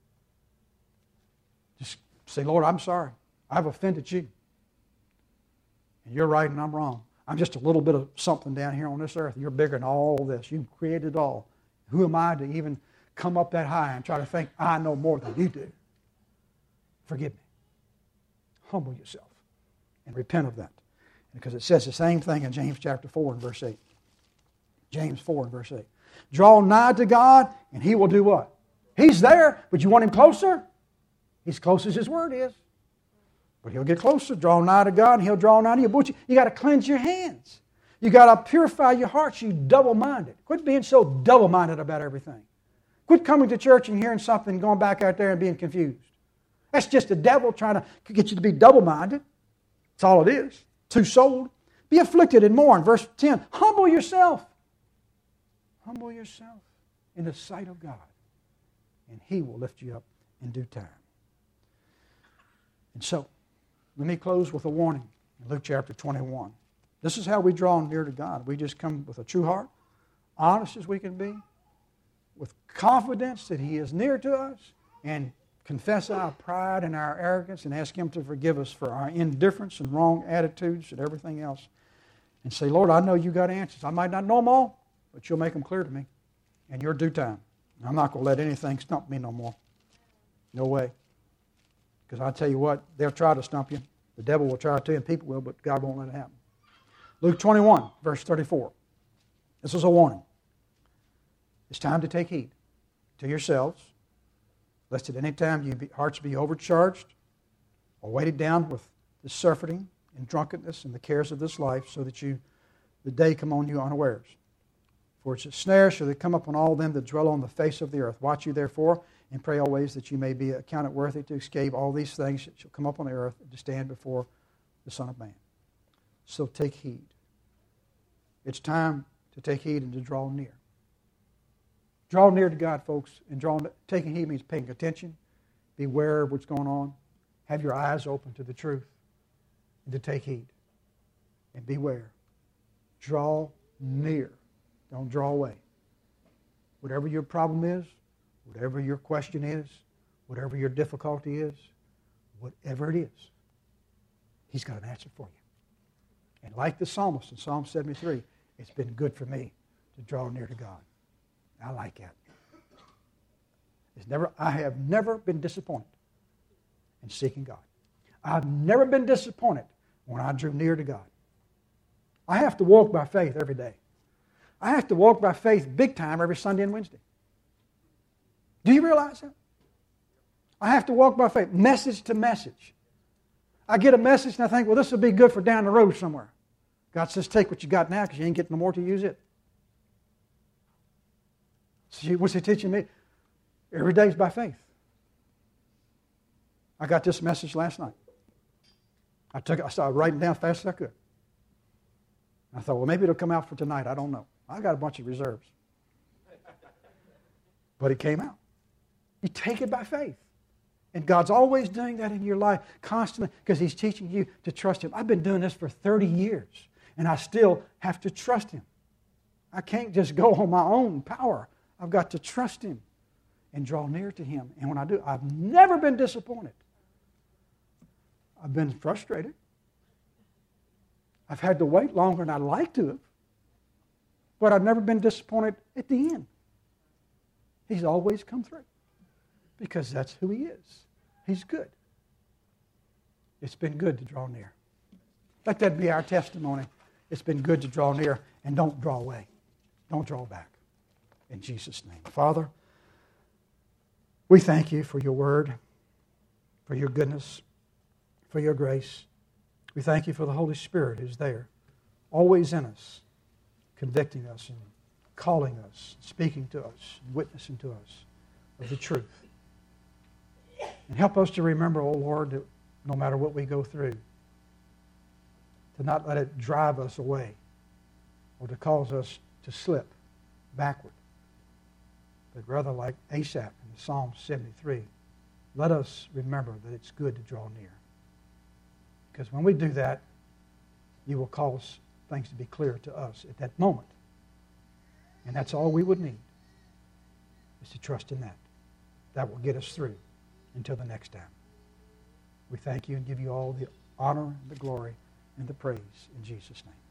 [SPEAKER 1] Just say, Lord, I'm sorry. I've offended you. And you're right and I'm wrong. I'm just a little bit of something down here on this earth. You're bigger than all this. You've created it all. Who am I to even come up that high and try to think I know more than you do? Forgive me. Humble yourself and repent of that. Because it says the same thing in James chapter four and verse eight. James four and verse eight. Draw nigh to God, and He will do what? He's there, but you want Him closer? He's close as His Word is. But He'll get closer. Draw nigh to God, and He'll draw nigh to you. But you, you got to cleanse your hands. You got to purify your hearts, you double-minded. Quit being so double-minded about everything. Quit coming to church and hearing something and going back out there and being confused. That's just the devil trying to get you to be double-minded. That's all it is. Two-souled. Be afflicted and mourn. Verse ten. Humble yourself. Humble yourself in the sight of God, and He will lift you up in due time. And so, let me close with a warning in Luke chapter twenty-one. This is how we draw near to God. We just come with a true heart, honest as we can be, with confidence that He is near to us, and confess our pride and our arrogance and ask Him to forgive us for our indifference and wrong attitudes and everything else. And say, Lord, I know You got answers. I might not know them all, but You'll make them clear to me in Your due time. I'm not going to let anything stump me no more. No way. Because I'll tell you what, they'll try to stump you. The devil will try to, and people will, but God won't let it happen. Luke twenty-one, verse thirty-four. This is a warning. It's time to take heed to yourselves, lest at any time your hearts be overcharged or weighted down with the surfeiting and drunkenness and the cares of this life, so that you, the day come on you unawares. For it's a snare shall they come upon all them that dwell on the face of the earth. Watch you therefore, and pray always that you may be accounted worthy to escape all these things that shall come up on the earth, and to stand before the Son of Man. So take heed. It's time to take heed and to draw near. Draw near to God, folks, and draw. Taking heed means paying attention, be aware of what's going on, have your eyes open to the truth, and to take heed. And beware. Draw near. Don't draw away. Whatever your problem is, whatever your question is, whatever your difficulty is, whatever it is, He's got an answer for you. And like the psalmist in Psalm seventy-three, it's been good for me to draw near to God. I like that. It's never, I have never been disappointed in seeking God. I've never been disappointed when I drew near to God. I have to walk by faith every day. I have to walk by faith big time every Sunday and Wednesday. Do you realize that? I have to walk by faith, message to message. I get a message and I think, well, this will be good for down the road somewhere. God says, take what you got now because you ain't getting no more to use it. See, what's He teaching me? Every day is by faith. I got this message last night. I took it, I started writing down as fast as I could. I thought, well, maybe it'll come out for tonight. I don't know. I got a bunch of reserves. But it came out. You take it by faith. And God's always doing that in your life constantly because He's teaching you to trust Him. I've been doing this for thirty years, and I still have to trust Him. I can't just go on my own power. I've got to trust Him and draw near to Him. And when I do, I've never been disappointed. I've been frustrated. I've had to wait longer than I'd like to have. But I've never been disappointed at the end. He's always come through. Because that's who He is. He's good. It's been good to draw near. Let that be our testimony. It's been good to draw near, and don't draw away. Don't draw back. In Jesus' name. Father, we thank You for Your word, for Your goodness, for Your grace. We thank You for the Holy Spirit who's there, always in us, convicting us and calling us, speaking to us, witnessing to us of the truth. And help us to remember, oh Lord, that no matter what we go through, to not let it drive us away or to cause us to slip backward. But rather like Asaph in Psalm seventy-three, let us remember that it's good to draw near. Because when we do that, You will cause things to be clear to us at that moment. And that's all we would need, is to trust in that. That will get us through until the next time. We thank You and give You all the honor, the glory, and the praise in Jesus' name.